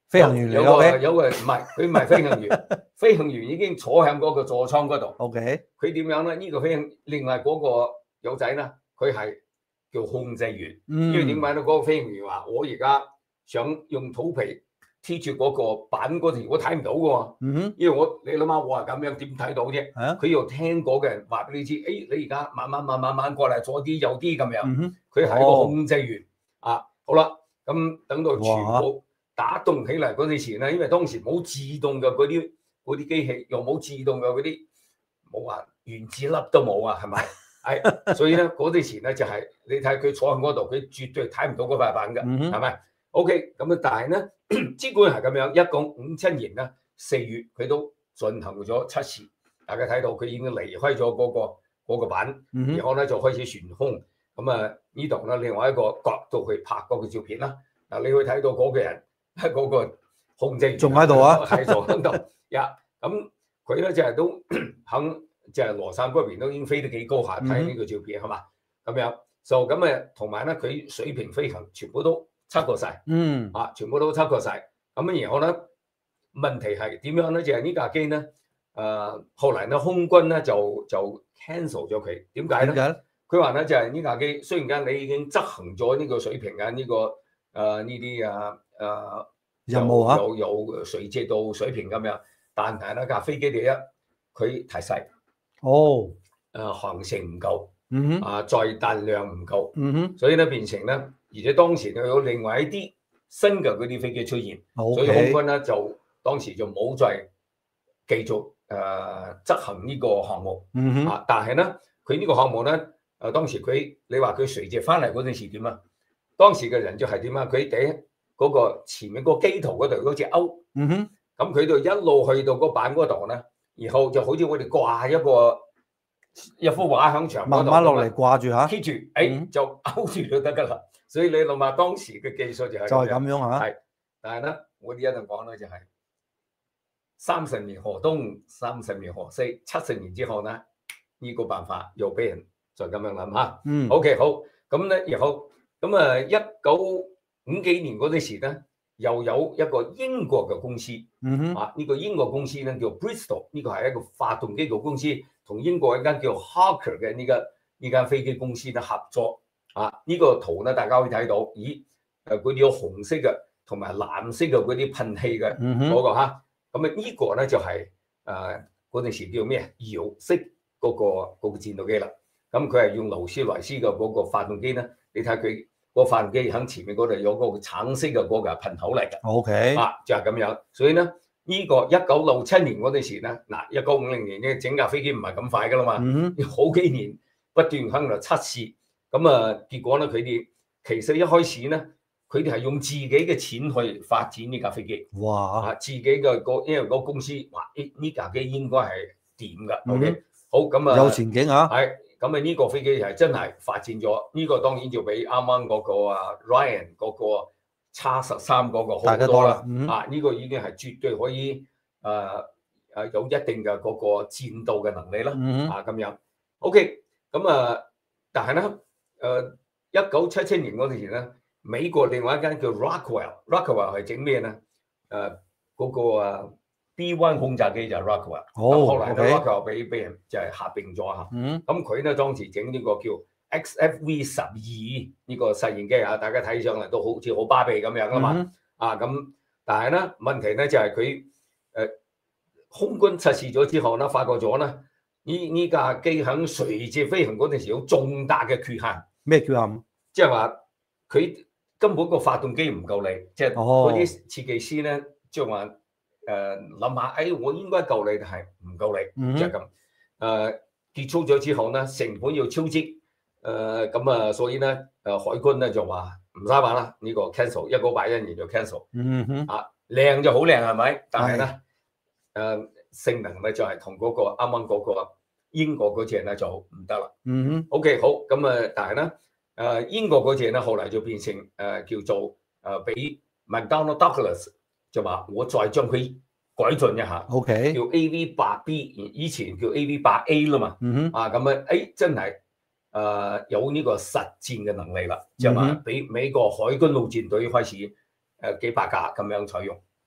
飛行員有個有個唔係，佢唔係飛行員，飛行員已經坐喺嗰個座艙嗰度。 OK， 佢點樣咧？呢、這個飛行另外嗰個友仔咧，佢係叫控制員。 嗯、 因為點解咧？嗰、那個飛行員話：我而家想用肚皮貼住嗰個板嗰條，我睇唔到嘅喎。 嗯哼， 因為我你諗下，我係咁樣點睇到啫？佢、啊、要聽嗰個人話俾你知，誒、哎，你而家慢慢慢慢慢過嚟，左啲右啲咁樣。佢、嗯、係個控制員、哦、啊。好啦，咁等到全部打動起嚟嗰陣時咧，因為當時冇自動嘅嗰啲嗰啲機器，又冇自動嘅嗰啲冇話原子粒都冇啊，係咪？係，所以咧嗰陣時咧就係、是、你睇佢坐喺嗰度，佢絕對睇唔到嗰塊板嘅，係咪、嗯、？OK，咁啊，但係咧，儘管係咁樣，一九五七年咧四月佢都進行咗測試，大家睇到佢已經離開咗嗰、那個嗰、那個板，嗯、然後咧就開始旋空。咁啊，呢度咧另外一個角度去拍嗰個照片啦。嗱，你會睇到嗰個人嗰、那個控制員仲喺度啊， 喺度喺度呀。咁佢咧就係、是、都肯。即係羅山嗰邊都已經飛得幾高下，睇呢個照片係嘛？咁樣就咁誒，同埋咧佢水平飛行全部都測過晒，嗯啊，全部都測過晒。咁然後咧問題係點樣咧？就係、是、呢架機咧，誒、呃、後嚟咧空軍咧就就 cancel 咗佢。點解咧？佢話咧就係、是、呢架機雖然間你已經執行咗呢個水平啊，呢、這個誒呢啲啊誒任務啊， 有有垂直到水平咁樣，但係咧架飛機第一佢太細。 哦， 誒航程唔夠， 嗯哼， 啊載彈量唔夠， 嗯哼， 所以咧變成咧，而且當時又有另外一啲新嘅嗰啲飛機出現， okay. 所以空軍咧就當時就冇再繼續誒、呃、執行呢個項目， 嗯哼， 啊，但係咧佢呢個項目咧，誒當時佢你話佢垂直翻嚟嗰陣時點啊？當時嘅人就係點啊？佢第嗰個前面個機頭嗰度嗰隻鈎， 嗯哼， 咁佢就一路去到個板嗰度咧。然後就好似我哋掛一個一幅畫響牆嗰度， 慢慢落嚟掛住嚇， 貼住，誒、哎、就勾住就得噶啦。所以你諗下當時嘅技術就係就係咁樣嚇。 係，但係咧，我哋一陣講咧就係三十年河東，三十年河西，七十年之後咧，呢、這個辦法又俾人再咁樣諗下。嗯 ，OK 好，咁咧然後咁啊，一九五幾年嗰陣時咧。又有一個英國嘅公司，嗯哼，啊呢、這個英國公司咧叫 Bristol，呢個係一個發動機嘅公司，同英國一間叫 Hawker 嘅呢個呢間飛機公司咧合作，啊呢、這個圖咧大家可以睇到，咦誒嗰啲有紅色嘅同埋藍色嘅嗰啲噴氣嘅嗰個嚇，咁啊呢個咧就係誒嗰陣時叫咩搖式嗰、那個嗰、那個戰鬥機啦，咁佢係用勞斯萊斯嘅嗰個發動機咧，你睇佢。個發動機喺前面嗰度有個橙色嘅嗰個噴頭嚟嘅 ，OK， 啊就係、是、咁樣，所以咧呢、這個一九六七年嗰陣時咧，嗱一九五零年咧整架飛機唔係咁快噶啦嘛，嗯、好幾年不斷喺度測試，咁啊結果咧佢哋其實一開始咧，佢哋係用自己嘅錢去發展呢架飛機，哇，啊自己嘅個因為個公司話呢呢架機應該係掂噶 ，OK，好咁啊有前景啊， 係。咁啊呢個飛機係真係發展咗，呢、這個當然就比啱啱嗰個啊 Ryan 嗰個叉十三嗰個好多啦，嗯、啊呢、這個已經係絕對可以誒誒、呃、有一定嘅嗰個戰鬥嘅能力啦，嗯、啊咁樣。OK，咁啊，但係咧誒一九七七年嗰陣時咧，美國另外一間叫 Rockwell，Rockwell 係整咩咧？誒、呃、嗰、那個啊。B 一轟炸機就係 Rockwell，咁、oh, 後來咧 okay. Rockwell 俾俾人就係合併咗嚇，咁佢咧當時整呢個叫 X F V 十二呢個實驗機啊，大家睇上嚟都好似好巴閉咁樣啊嘛，mm-hmm. 啊咁，但係咧問題咧就係佢誒空軍測試咗之後咧，發覺咗咧呢呢架機喺垂直飛行嗰陣時有重大嘅缺陷。 咩缺陷？ 即係話佢根本個發動機唔夠力，即係嗰啲設計師咧即係話。誒諗下，誒、哎、我應該夠力，但係唔夠力，即係咁。誒、呃、結束咗之後咧，成本要超支，誒咁啊，所以咧誒、呃、海軍咧就話唔使玩啦，呢、這個 cancel，一九八一年就 cancel。嗯哼，啊靚就好靚係咪？但係咧誒性能咧就係同嗰個啱啱嗰個英國嗰隻咧就唔得啦。嗯哼 ，OK 好，咁啊，但係咧誒英國嗰隻咧後嚟就變成誒、呃、叫做誒俾 McDonnell Douglas。就話我再將佢改進一下 ，OK， 叫 A V 八 B， 以前叫 A V 八 A 啦嘛，嗯、啊咁啊，誒真係誒、呃、有呢個實戰嘅能力啦，就話俾美國海軍陸戰隊開始誒幾百架咁樣採用，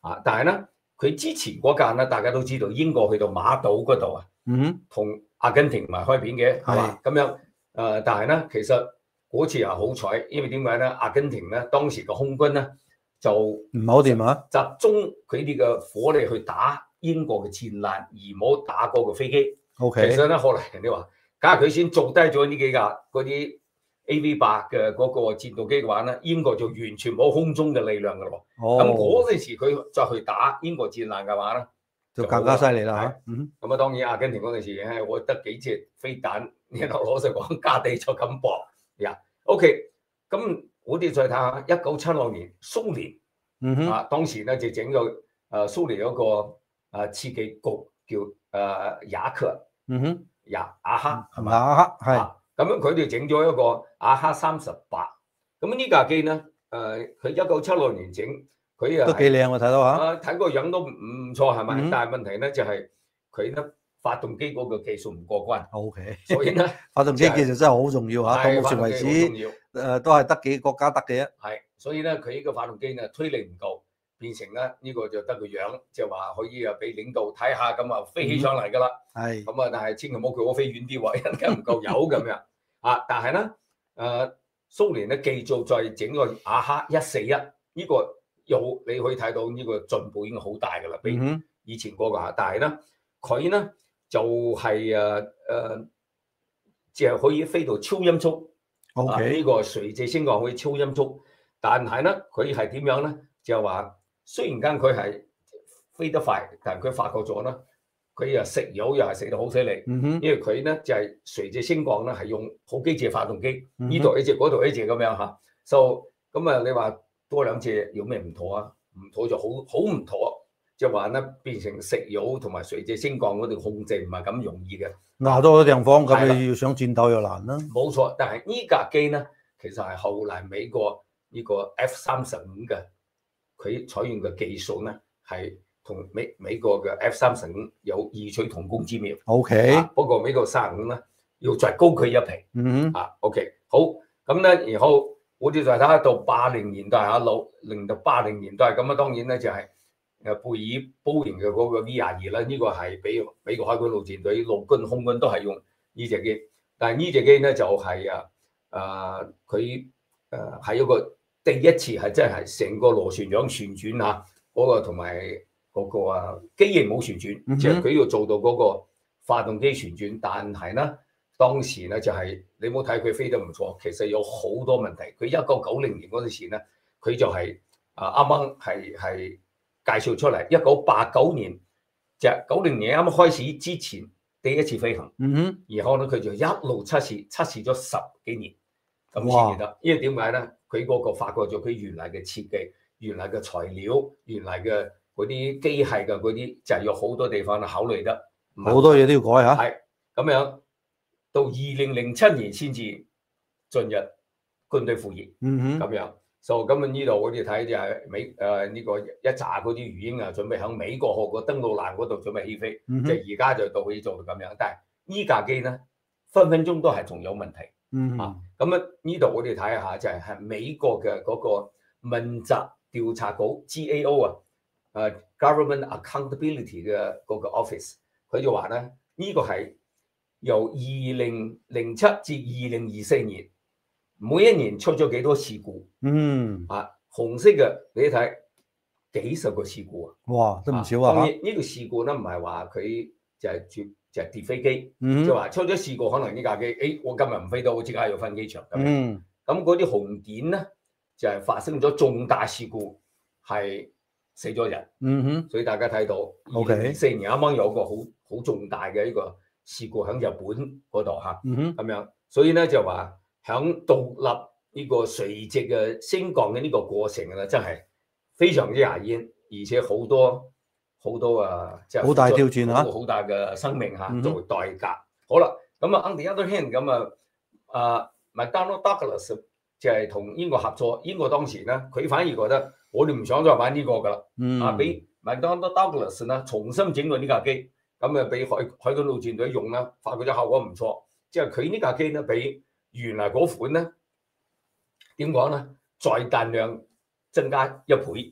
啊，但係咧佢之前嗰間咧，大家都知道英國去到馬島嗰度啊， 嗯， 同阿根廷埋開片嘅，係嘛？咁樣誒、呃，但係咧其實嗰次又好彩，因為點解咧？阿根廷咧當時嘅空軍咧就唔係好掂啊， 集中佢哋嘅火力去打英國嘅戰艦，而冇打嗰個飛機。 OK， 其實咧，後來人哋話，假如佢先做低咗呢幾架嗰啲 A V 八嘅嗰個戰鬥機嘅話咧，英國就完全冇空中嘅力量㗎咯。咁嗰陣時佢再去打英國戰艦嘅話咧， 就更加犀利啦嚇。嗯， 咁啊，當然阿根廷嗰陣時咧，我得幾隻飛彈，然後攞實講家地就咁搏呀。OK， 咁我哋再睇下一九七六年蘇聯， 嗯哼， 啊當時咧就整咗誒蘇聯有個誒設計局叫誒雅克， 嗯哼， 雅雅克係咪？ 雅克係。 咁樣佢哋整咗一個雅克三十八，咁呢架機咧誒，佢一九七六年整，佢啊都幾靚我睇到嚇。 啊睇個樣都唔唔錯係咪？ 嗯、 但係問題咧就係佢咧發動機嗰個技術唔過關。 O K， 所以咧發動機技術真係好重要嚇。到目前為止，誒、呃、都係得幾個國家得嘅啫。 係，所以咧佢呢個發動機咧推力唔夠，變成咧呢、這個就得個樣，即係話可以啊俾領導睇下咁啊飛起上嚟㗎啦。係、嗯。咁啊，但係千祈唔好叫我飛遠啲喎，因為唔夠油咁樣。啊！但係咧，誒、呃、蘇聯咧繼續再整個雅克一四一，呢個有你可以睇到呢個進步已經好大㗎啦，比以前嗰個嚇。但係咧，佢咧就係誒誒，即係可以飛到超音速。O K， 呢個垂直升降可以超音速，但係咧佢係點樣咧？就係話雖然間佢係飛得快，但係佢發覺咗咧。佢又食油又係食得好犀利，因為佢咧就係垂直升降咧係用好幾隻發動機，呢度一隻嗰度一隻咁樣嚇，就咁啊！你話多兩隻有咩唔妥啊？唔妥就好好唔妥，即係話咧變成食油同埋垂直升降嗰度控制唔係咁容易嘅。嗱多個地方咁你要想戰鬥又難啦。冇錯，但係呢架機咧其實係後嚟美國呢個 F 三十五嘅，佢採用嘅技術咧係。同美美國嘅 F 三十五有異曲同工之妙。O K， 不過美國三十五咧要再高佢一皮。嗯啊 ，OK， 好，咁咧，然後我哋再睇下到八零年代啊，六零到八零年代咁啊，當然咧就係誒貝爾波型嘅嗰個 V 廿二啦，呢個係俾美國海軍陸戰隊、陸軍、空軍都係用呢隻機。但係呢隻機咧就係啊誒佢誒係一個第一次係真係成個螺旋槳旋轉嚇嗰個同埋。嗰個啊機翼冇旋轉，即係佢要做到嗰個發動機旋轉，但係咧當時咧就係、是、你冇睇佢飛得唔錯，其實有好多問題。佢一九九零年嗰陣時咧，佢就係、是、啊啱啱係係介紹出嚟。一九八九年就九零年啱啱開始之前第一次飛行，嗯哼，然後咧佢就一路測試測試咗十幾年咁先至得。因為點解咧？佢嗰個發覺咗佢原來嘅設計、原來嘅材料、原來嘅嗰啲機械嘅嗰啲就係有好多地方考慮得，好多嘢都要改嚇。係咁樣，到二零零七年先至進入軍隊服役。嗯哼，咁樣，所以咁啊呢度我哋睇就係美誒呢、呃這個一紮嗰啲魚鷹啊，準備喺美國學個登陸艦嗰度準備起飛，即係而家就到可以做到咁樣。但係呢架機咧，分分鐘都係仲有問題。嗯啊，咁啊呢度我哋睇下就係係美國嘅嗰個問責調查局 G A O 啊。誒、uh, Government Accountability 嘅嗰個 office，佢就話咧，呢、這個係由二零零七至二零二四年，每一年出咗幾多事故？嗯，啊，紅色嘅你睇幾十個事故啊！哇，都唔少啊！當然呢個事故咧唔係話佢就係跌就係跌飛機，即係話出咗事故，可能呢架機，誒、哎，我今日唔飛到，我即刻要返機場咁。嗯，咁嗰啲紅點咧就係、是、發生咗重大事故，係。死咗人，嗯哼，所以大家睇到二零二四年啱啱有個好好重大嘅一個事故喺日本嗰度嚇，嗯哼，咁樣，所以咧就話喺獨立呢個垂直嘅升降嘅呢個過程咧，真係非常之牙煙，而且好多好多啊，即係好大挑戰嚇，好大嘅生命嚇作為代價。嗯、好啦，咁啊，on the other hand 咁啊，啊 McDonnell Douglas 就係同英國合作，英國當時咧佢反而覺得。我哋唔想再玩呢個噶啦，嗯、啊，俾 McDonnell Douglas 啦，重新整過呢架機，咁啊俾海海軍陸戰隊用啦，發覺咗效果唔錯，即係佢呢架機咧比原來嗰款咧點講咧，載彈量增加一倍，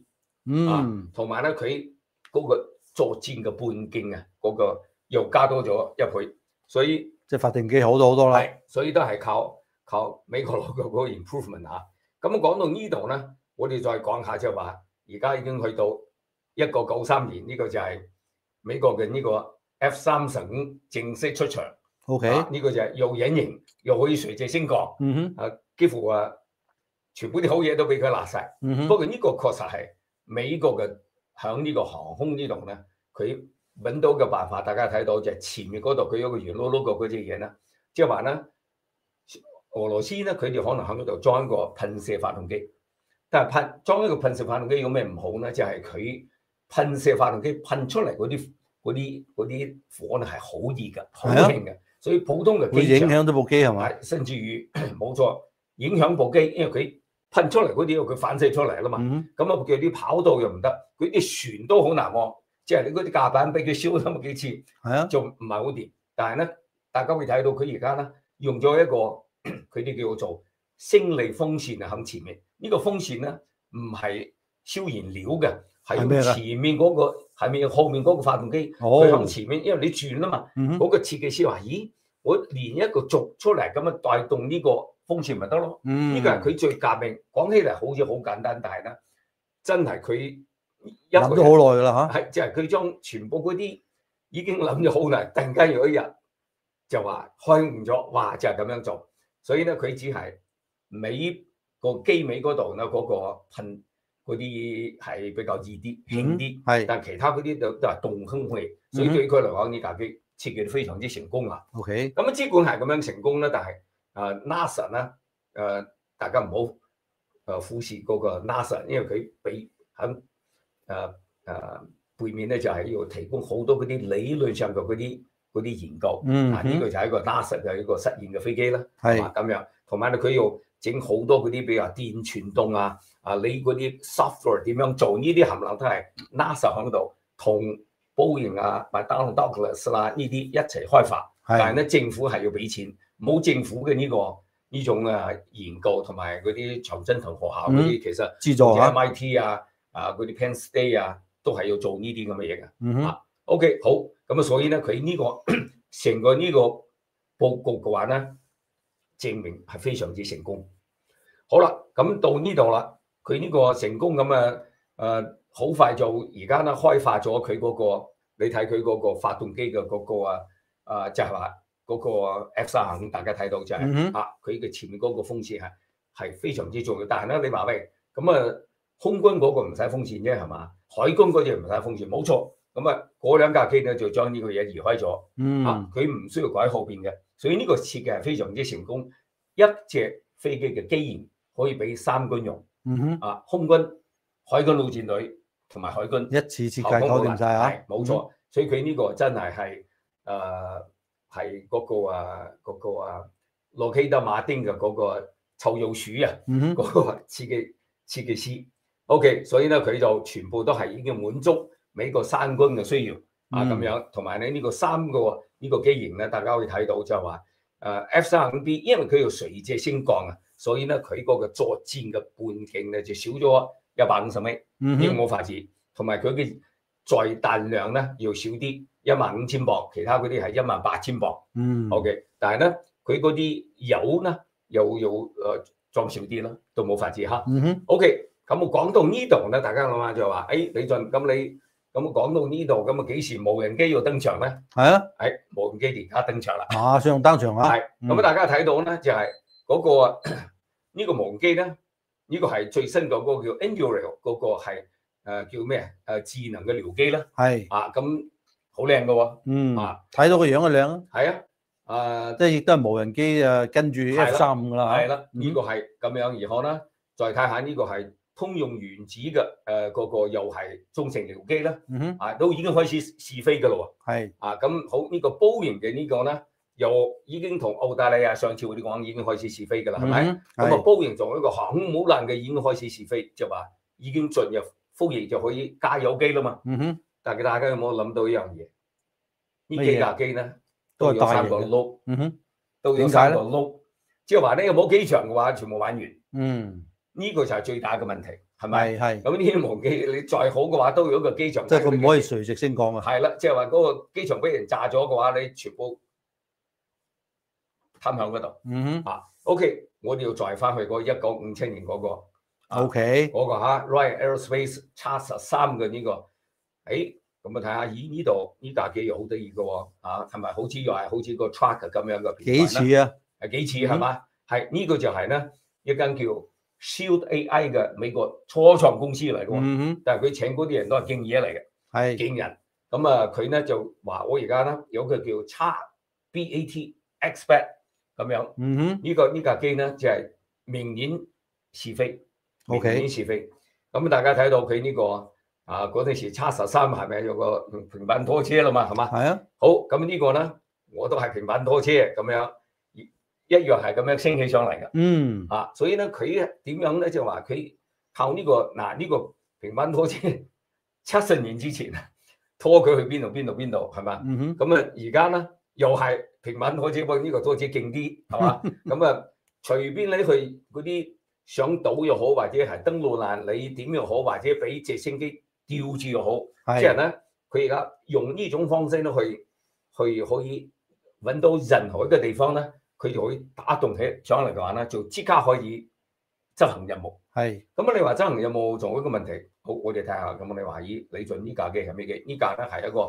嗯， 同埋咧佢嗰個作戰嘅半徑啊，嗰、嗰個又加多咗一倍，所以即係發電機好咗好多啦。 係，所以都係靠靠美國佬嘅嗰個 improvement 啊。咁講到呢度咧，我哋再講下就係話，而家已經去到一九九三年呢、呢個就係美國嘅呢個 F 三十五正式出場。 OK， 呢、啊呢個就係又隱形又可以垂直升降， 嗯哼， 啊幾乎啊全部啲好嘢都俾佢拿晒。 嗯哼， 不過呢個確實係美國嘅響呢個航空呢度咧，佢揾到嘅辦法，大家睇到就係前面嗰度佢有個圓碌碌嘅嗰隻嘢啦，即係話咧俄羅斯咧佢哋可能喺嗰度裝一個噴射發動機，但係噴裝一個噴射發動機有咩唔好咧？就係、是、佢噴射發動機噴出嚟嗰啲嗰啲嗰啲火咧係好熱嘅，好興嘅。所以普通嘅機會影響到部機係咪？ 甚至於冇錯，影響部機，因為佢噴出嚟嗰啲，佢反射出嚟啦嘛。咁啊，叫啲跑道又唔得，佢啲船都好難喎。即係你嗰啲甲板俾佢燒咗咁幾次， 係啊， 就唔係好掂。但係咧，大家會睇到佢而家咧用咗一個佢哋叫做升力風扇啊，喺前面。呢、這個風扇咧唔係燒燃料嘅，係用前面嗰、那個係咪後面嗰個發動機？佢喺前面，因為你轉啊嘛。嗰、 嗯那個設計師話：咦？我連一個軸出嚟咁樣帶動呢個風扇咪得咯？呢、嗯、個係佢最革命。講起嚟好似好簡單，但係咧真係佢諗咗好耐啦嚇。 係即係佢將全部嗰啲已經諗咗好耐，突然間有一日就話開悟咗，哇！就係、是、咁樣做。所以咧，佢只係尾個機尾嗰度咧嗰個噴嗰啲係比較易啲、輕啲，係、嗯。但係其他嗰啲都都係動空氣，所以對於佢嚟講呢架機設計得非常之成功啊 ！OK， 咁啊，儘管係咁樣成功咧，但係啊 NASA 咧，誒大家唔好誒忽視嗰個 NASA， 因為佢俾喺誒誒背面咧就係要提供好多嗰啲理論上嘅嗰啲嗰啲研究。嗯，啊呢個就係一個 NASA 嘅一個實驗嘅飛機啦，係嘛咁樣。同埋咧佢要整好多嗰啲比如話電傳動啊，啊你嗰啲 software 點樣做呢啲冚唪唥都係 NASA 喺度同。波型啊，麥當勞、Douglas 啦，呢啲一齊開發，但係咧政府係要俾錢，冇政府嘅呢、這個呢種啊研究同埋嗰啲長春藤學校嗰啲、嗯，其實資助 M I T 啊，啊嗰啲 Penn State 啊，都係要做呢啲咁嘅嘢嘅。嗯啊，OK 好，咁啊，所以咧佢呢、這個成個呢個報告嘅話咧，證明係非常之成功。好啦，咁到呢度啦，佢呢個成功咁啊，誒、呃。好快就而家咧開發咗佢嗰個，你睇佢嗰個發動機嘅嗰個啊，啊就係話嗰個 F 三十五，大家睇到就係、是 mm-hmm. 啊，佢嘅前面嗰個風扇係係非常之重要。但係咧，你話喂，咁啊空軍嗰個唔使風扇啫係嘛？海軍嗰隻唔使風扇，冇錯。咁啊嗰兩架機咧就將呢個嘢移開咗，mm-hmm. 啊佢唔需要改後邊嘅，所以呢個設計係非常之成功。一隻飛機嘅機型可以俾三軍用，mm-hmm. 啊空軍、海軍陸戰隊。同埋海軍一次設計搞掂晒啊！ 冇錯、嗯，所以佢呢個真係係誒係嗰個啊嗰、嗰個啊洛希德馬丁嘅嗰個臭鼬鼠啊，嗰、嗯嗰個設計設計師。O.K. 所以咧佢就全部都係已經滿足美國三軍嘅需要、嗯、啊咁樣，同埋咧呢個三個呢、呢個機型咧，大家可以睇到就係話誒 F 三十五 B， 因為佢要垂直升降啊，所以咧佢嗰個作戰嘅半徑咧就少咗一百五十米，呢個冇法子，同埋佢嘅載彈量咧要少啲，一萬五千磅，其他嗰啲係一萬八千磅。嗯，OK， 但係咧佢嗰啲油咧又又誒裝少啲咯，都冇法子嚇。嗯哼 ，OK， 咁我講到呢度咧，大家諗下就話，誒李俊，咁你咁我講到呢度，咁啊幾時無人機要登場咧？係啊，誒無人機而家登場啦， 馬上登場啊！ 係，咁啊大家睇到咧就係嗰個呢個無人機咧。呢、這個係最新嘅嗰個叫 Anduril 嗰個係誒、呃、叫咩啊？誒智能嘅僚機啦，係啊，咁好靚嘅喎，嗯啊， 睇到個樣嘅靚啊， 係啊，誒即係亦都係無人機誒跟住 F 三十五啦， 係啦，呢、這個係咁樣而看啦，再睇下呢個係通用原子嘅誒嗰個又係中程僚機啦，嗯哼，啊都已經開始試飛嘅咯喎，係啊，咁好、這個、呢個波型嘅呢個咧。又已經同澳大利亞上次嗰啲講已經開始試飛㗎啦，係、嗯、咪？咁啊，波型仲有一個航空母艦嘅已經開始試飛，就話已經進入服役就可以加油機啦嘛。嗯哼。但係大家有冇諗到一樣嘢？呢幾架機咧都有三個轆，嗯哼，都有三個轆。即係話咧，有冇機場嘅話，全部玩完。嗯。 呢個就係最大嘅問題，係咪？ 係係。 咁呢啲忘記你再好嘅話，都有一個機場。 即係佢唔可以垂直升降啊。 係啦，即係話嗰個機場俾人炸咗嘅話，你全部攤響嗰度。 嗯哼。 啊 ，OK， 我哋要再翻去嗰一九五七年嗰、那個。 O K。 嗰個嚇 Ryan Aerospace 叉十三嘅呢個，誒咁啊睇下，咦呢度呢架機又好得意嘅喎，啊同埋好似又係好似個 truck 咁樣嘅。 幾似啊？ 係幾似係嘛？係呢、這個就係咧一間叫 Shield A I 嘅美國初創公司嚟嘅喎。 嗯、 但係佢請嗰啲人都係勁嘢嚟嘅，係勁人。咁啊佢咧就話我而家咧有個叫叉 B A T Expert 咁樣。 嗯哼。 呢、這個呢架機咧就係、是、明年試飛。明年試飛。咁大家睇到佢呢、這個啊嗰陣時叉十三係咪有個平板拖車啦嘛？係嘛？ 係啊。 好，咁呢個咧我都係平板拖車咁樣。一樣係咁樣升起上嚟嘅， 嗯， 啊，所以咧佢點樣咧就話佢靠呢、這個嗱呢、這個平板拖車七十年之前拖佢去邊度邊度邊度係嘛？ 嗯哼， 咁啊而家咧又係平板拖車，不過呢個拖車勁啲係嘛？咁啊隨便你去嗰啲上島又好，或者係登陸欄你點又好，或者俾直升機吊住又好，即係咧佢而家用呢種方式咧去去可以揾到任何一個地方咧。佢就可以打動起上嚟嘅話咧，就即刻可以執行任務。係咁啊！你話執行任務仲有一個問題，好，我哋睇下。咁你話咦，李俊呢架機係咩機？呢架咧係一個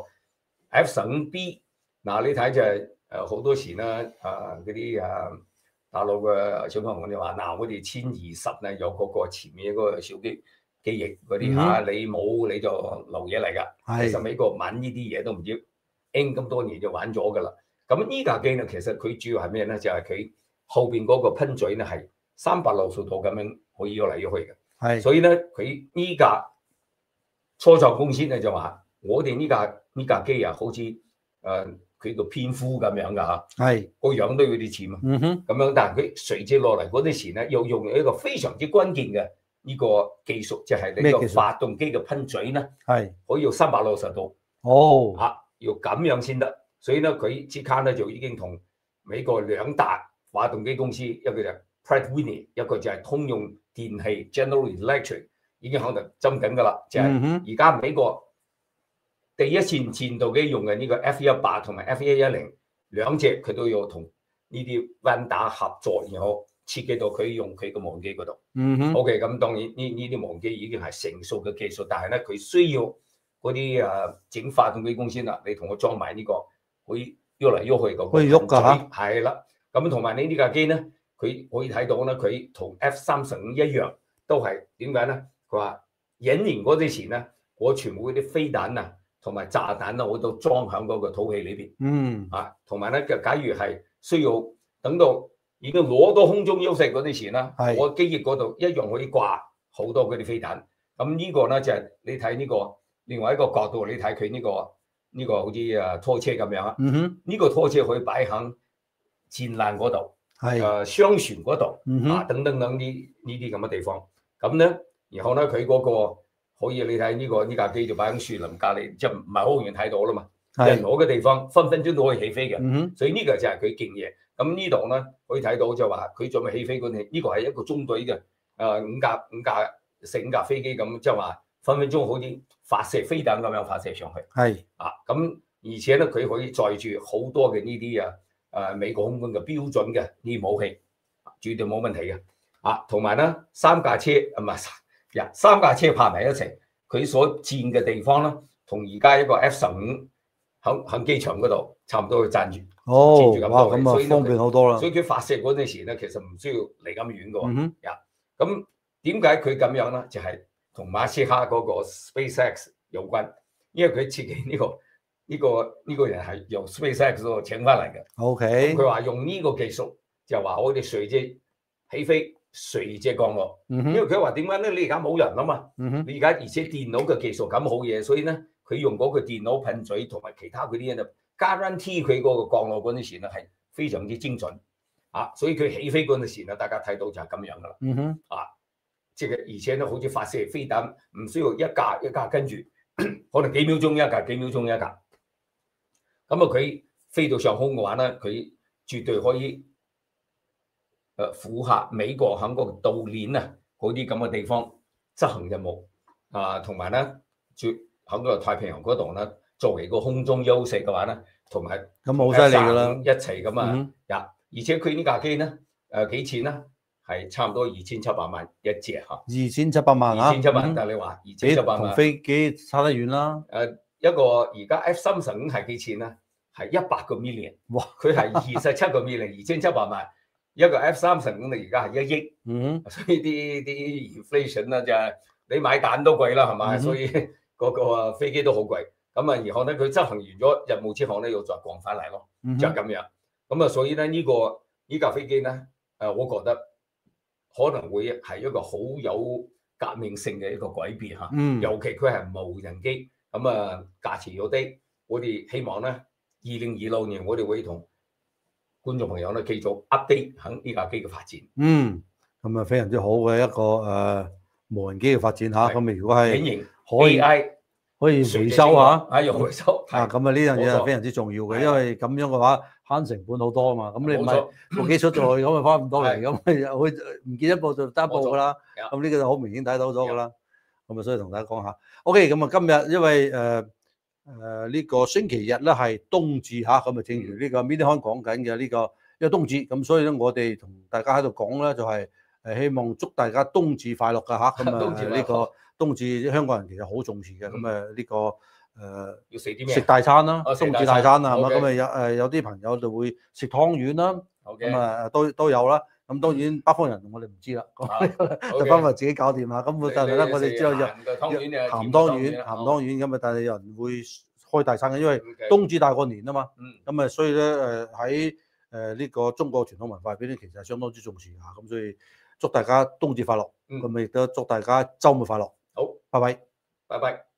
F 十五 B。嗱，你睇就係誒好多時咧啊嗰啲啊大陸嘅小朋友就話嗱，我哋千二十咧有嗰個前面嗰個小機機翼嗰啲嚇，你冇你就流嘢嚟㗎。其實美國玩呢啲嘢都唔知 N 咁多年就玩咗㗎啦。咁呢架機咧，其實佢主要係咩咧？就係、是、佢後邊嗰個噴嘴咧，係三百六十度咁樣可以喐嚟喐去嘅。係，所以咧，佢呢架初創公司咧就話：我哋呢架呢架機啊，好似誒佢個蝙蝠咁樣噶嚇。係，個樣都有啲似嘛。嗯哼。咁樣，但係佢垂直落嚟嗰陣時咧，又用一個非常之關鍵嘅呢個技術，就係、是、你個發動機嘅噴嘴咧，係可以用三百六十度。哦。啊，要咁樣先得。所以咧，佢即刻咧就已經同美國兩大發動機公司，一個就 Pratt Whitney， 一個就係通用電氣 General Electric， 已經喺度針緊㗎啦。就係而家美國第一線戰鬥機用嘅呢個 F 一百同埋 F 一一零兩隻，佢都要同呢啲 vendor 合作，然後設計到佢用佢嘅無人機嗰度。嗯哼。OK， 咁當然呢呢啲無人機已經係成熟嘅技術，但係咧佢需要嗰啲誒整發動機公司啦，你同我裝埋呢個。可以喐嚟喐去個，可以喐㗎嚇，係啦。咁同埋你呢架機咧，佢可以睇到咧，佢同 F 三十五一樣，都係點解咧？佢話引燃嗰啲前咧，我全部嗰啲飛彈啊，同埋炸彈啊，我都裝喺嗰個土氣裏邊。嗯。啊，同埋咧，假如係需要等到已經攞到空中優勢嗰啲前啦，我機翼嗰度一樣可以掛好多嗰啲飛彈。咁呢個咧就係、是、你睇呢、這個另外一個角度，你睇佢呢個。呢、這個好似誒拖車咁樣啊，呢、嗯這個拖車可以擺喺戰艦嗰度，係誒商船嗰度啊，等等等呢呢啲咁嘅地方。咁咧，然後咧佢嗰個可以你睇呢、這個呢架機就擺喺樹林隔離，即係唔係好遠睇到啦嘛。人攞嘅地方分分鐘都可以起飛嘅、嗯，所以呢個就係佢勁嘢。咁呢度咧可以睇到就話佢準備起飛嗰陣，呢、這個係一個中隊嘅誒五架五架四五架飛機咁，即係話。分分鐘好似發射飛彈咁樣發射上去，係啊，咁而且咧佢可以載住好多嘅呢啲啊誒美國空軍嘅標準嘅呢啲武器，絕對冇問題嘅啊。同埋咧三架車唔係呀，三架車拍埋一齊，佢所佔嘅地方咧，同而家一個 F 十五喺喺機場嗰度差唔多去佔住， 哦， 佔住咁多， 咁啊方便好多啦。 所以佢發射嗰陣時咧，其實唔需要離咁遠嘅喎。呀，咁點解佢咁樣咧？就係、是同馬斯克嗰個 SpaceX 有關，因為佢設計呢、這個呢、這個呢、這個人係由 SpaceX 嗰度請翻嚟嘅。OK，佢話用呢個技術就話我哋垂直起飛、垂直降落。嗯、因為佢話點解咧？你而家冇人啊嘛。嗯、你而家而且電腦嘅技術咁好嘢，所以咧佢用嗰個電腦噴嘴同埋其他嗰啲嘢就 guarantee 佢嗰個降落嗰陣時咧係非常之精準。啊，所以佢起飛嗰陣時咧，大家睇到就係咁樣噶啦。嗯哼，啊。即係而且咧，好似發射飛彈，唔需要一架一架跟住，可能幾秒鐘一架，幾秒鐘一架。咁啊，佢飛到上空嘅話咧，佢絕對可以誒符合美國喺嗰個島鏈啊嗰啲咁嘅地方執行任務啊，同埋咧，喺個太平洋嗰度咧，作為個空中優勢嘅話咧，同埋咁好犀利㗎啦， 一齊咁啊，呀！而且佢呢架機咧，誒幾錢咧？係差唔多二千七百萬一隻嚇。 二千七百萬啊！ 二千七百萬，但係你話二千七百萬， 同飛機差得遠啦。 誒一個而家 F 三十五係幾錢咧？係一百個 million。哇！佢係二十七個 million，二千七百萬。一個 F 三十五你而家係一億。嗯。所以啲啲 inflation 啦，就係你買蛋都貴啦，係咪？所以嗰個飛機都好貴。咁啊，然後咧佢執行完咗任務之後咧，又再降翻嚟咯，就係咁樣。咁啊，所以咧呢個呢架飛機咧，誒，我覺得可能會係一個好有革命性嘅一個改變嚇。嗯。尤其佢係無人機，咁啊價錢又低，我哋希望咧二零二六年我哋會同觀眾朋友咧繼續 update 喺呢架機嘅發展。 嗯。咁啊非常之好嘅一個誒無人機嘅發展嚇。咁如果係可以 A I。 可以回收嚇， 啊用回收啊咁啊呢樣嘢係非常之重要嘅，因為咁樣嘅話慳成本好多啊嘛。咁你唔係部機出咗去，咁啊翻唔到嚟，咁啊會唔見一部就得一部㗎啦。咁呢個就好明顯睇到咗㗎啦。咁啊，所以同大家講下。OK，咁啊今日因為誒誒呢個星期日咧係冬至嚇，咁啊正如呢個 Mediacom 講緊嘅呢個因為冬至，咁所以咧我哋同大家喺度講咧就係誒希望祝大家冬至快樂㗎嚇。咁啊呢個。冬至香港人其實好重視嘅，咁誒呢個誒要食啲咩？ 食大餐啦，冬至大餐啊，係嘛？咁誒 Okay. 有誒有啲朋友就會食湯圓啦，咁 Okay. 啊都都有啦。咁當然北方人我哋唔知啦，就翻埋自己搞掂啦。咁但係咧，我哋之後就鹹湯圓、鹹湯圓咁啊，但係有人會開大餐嘅，因為冬至大過年啊嘛。咁啊，所以咧誒喺誒呢個中國傳統文化入邊咧，其實係相當之重視嚇。咁所以祝大家冬至快樂，咁亦都祝大家週末快樂。 好， 拜拜， 拜拜。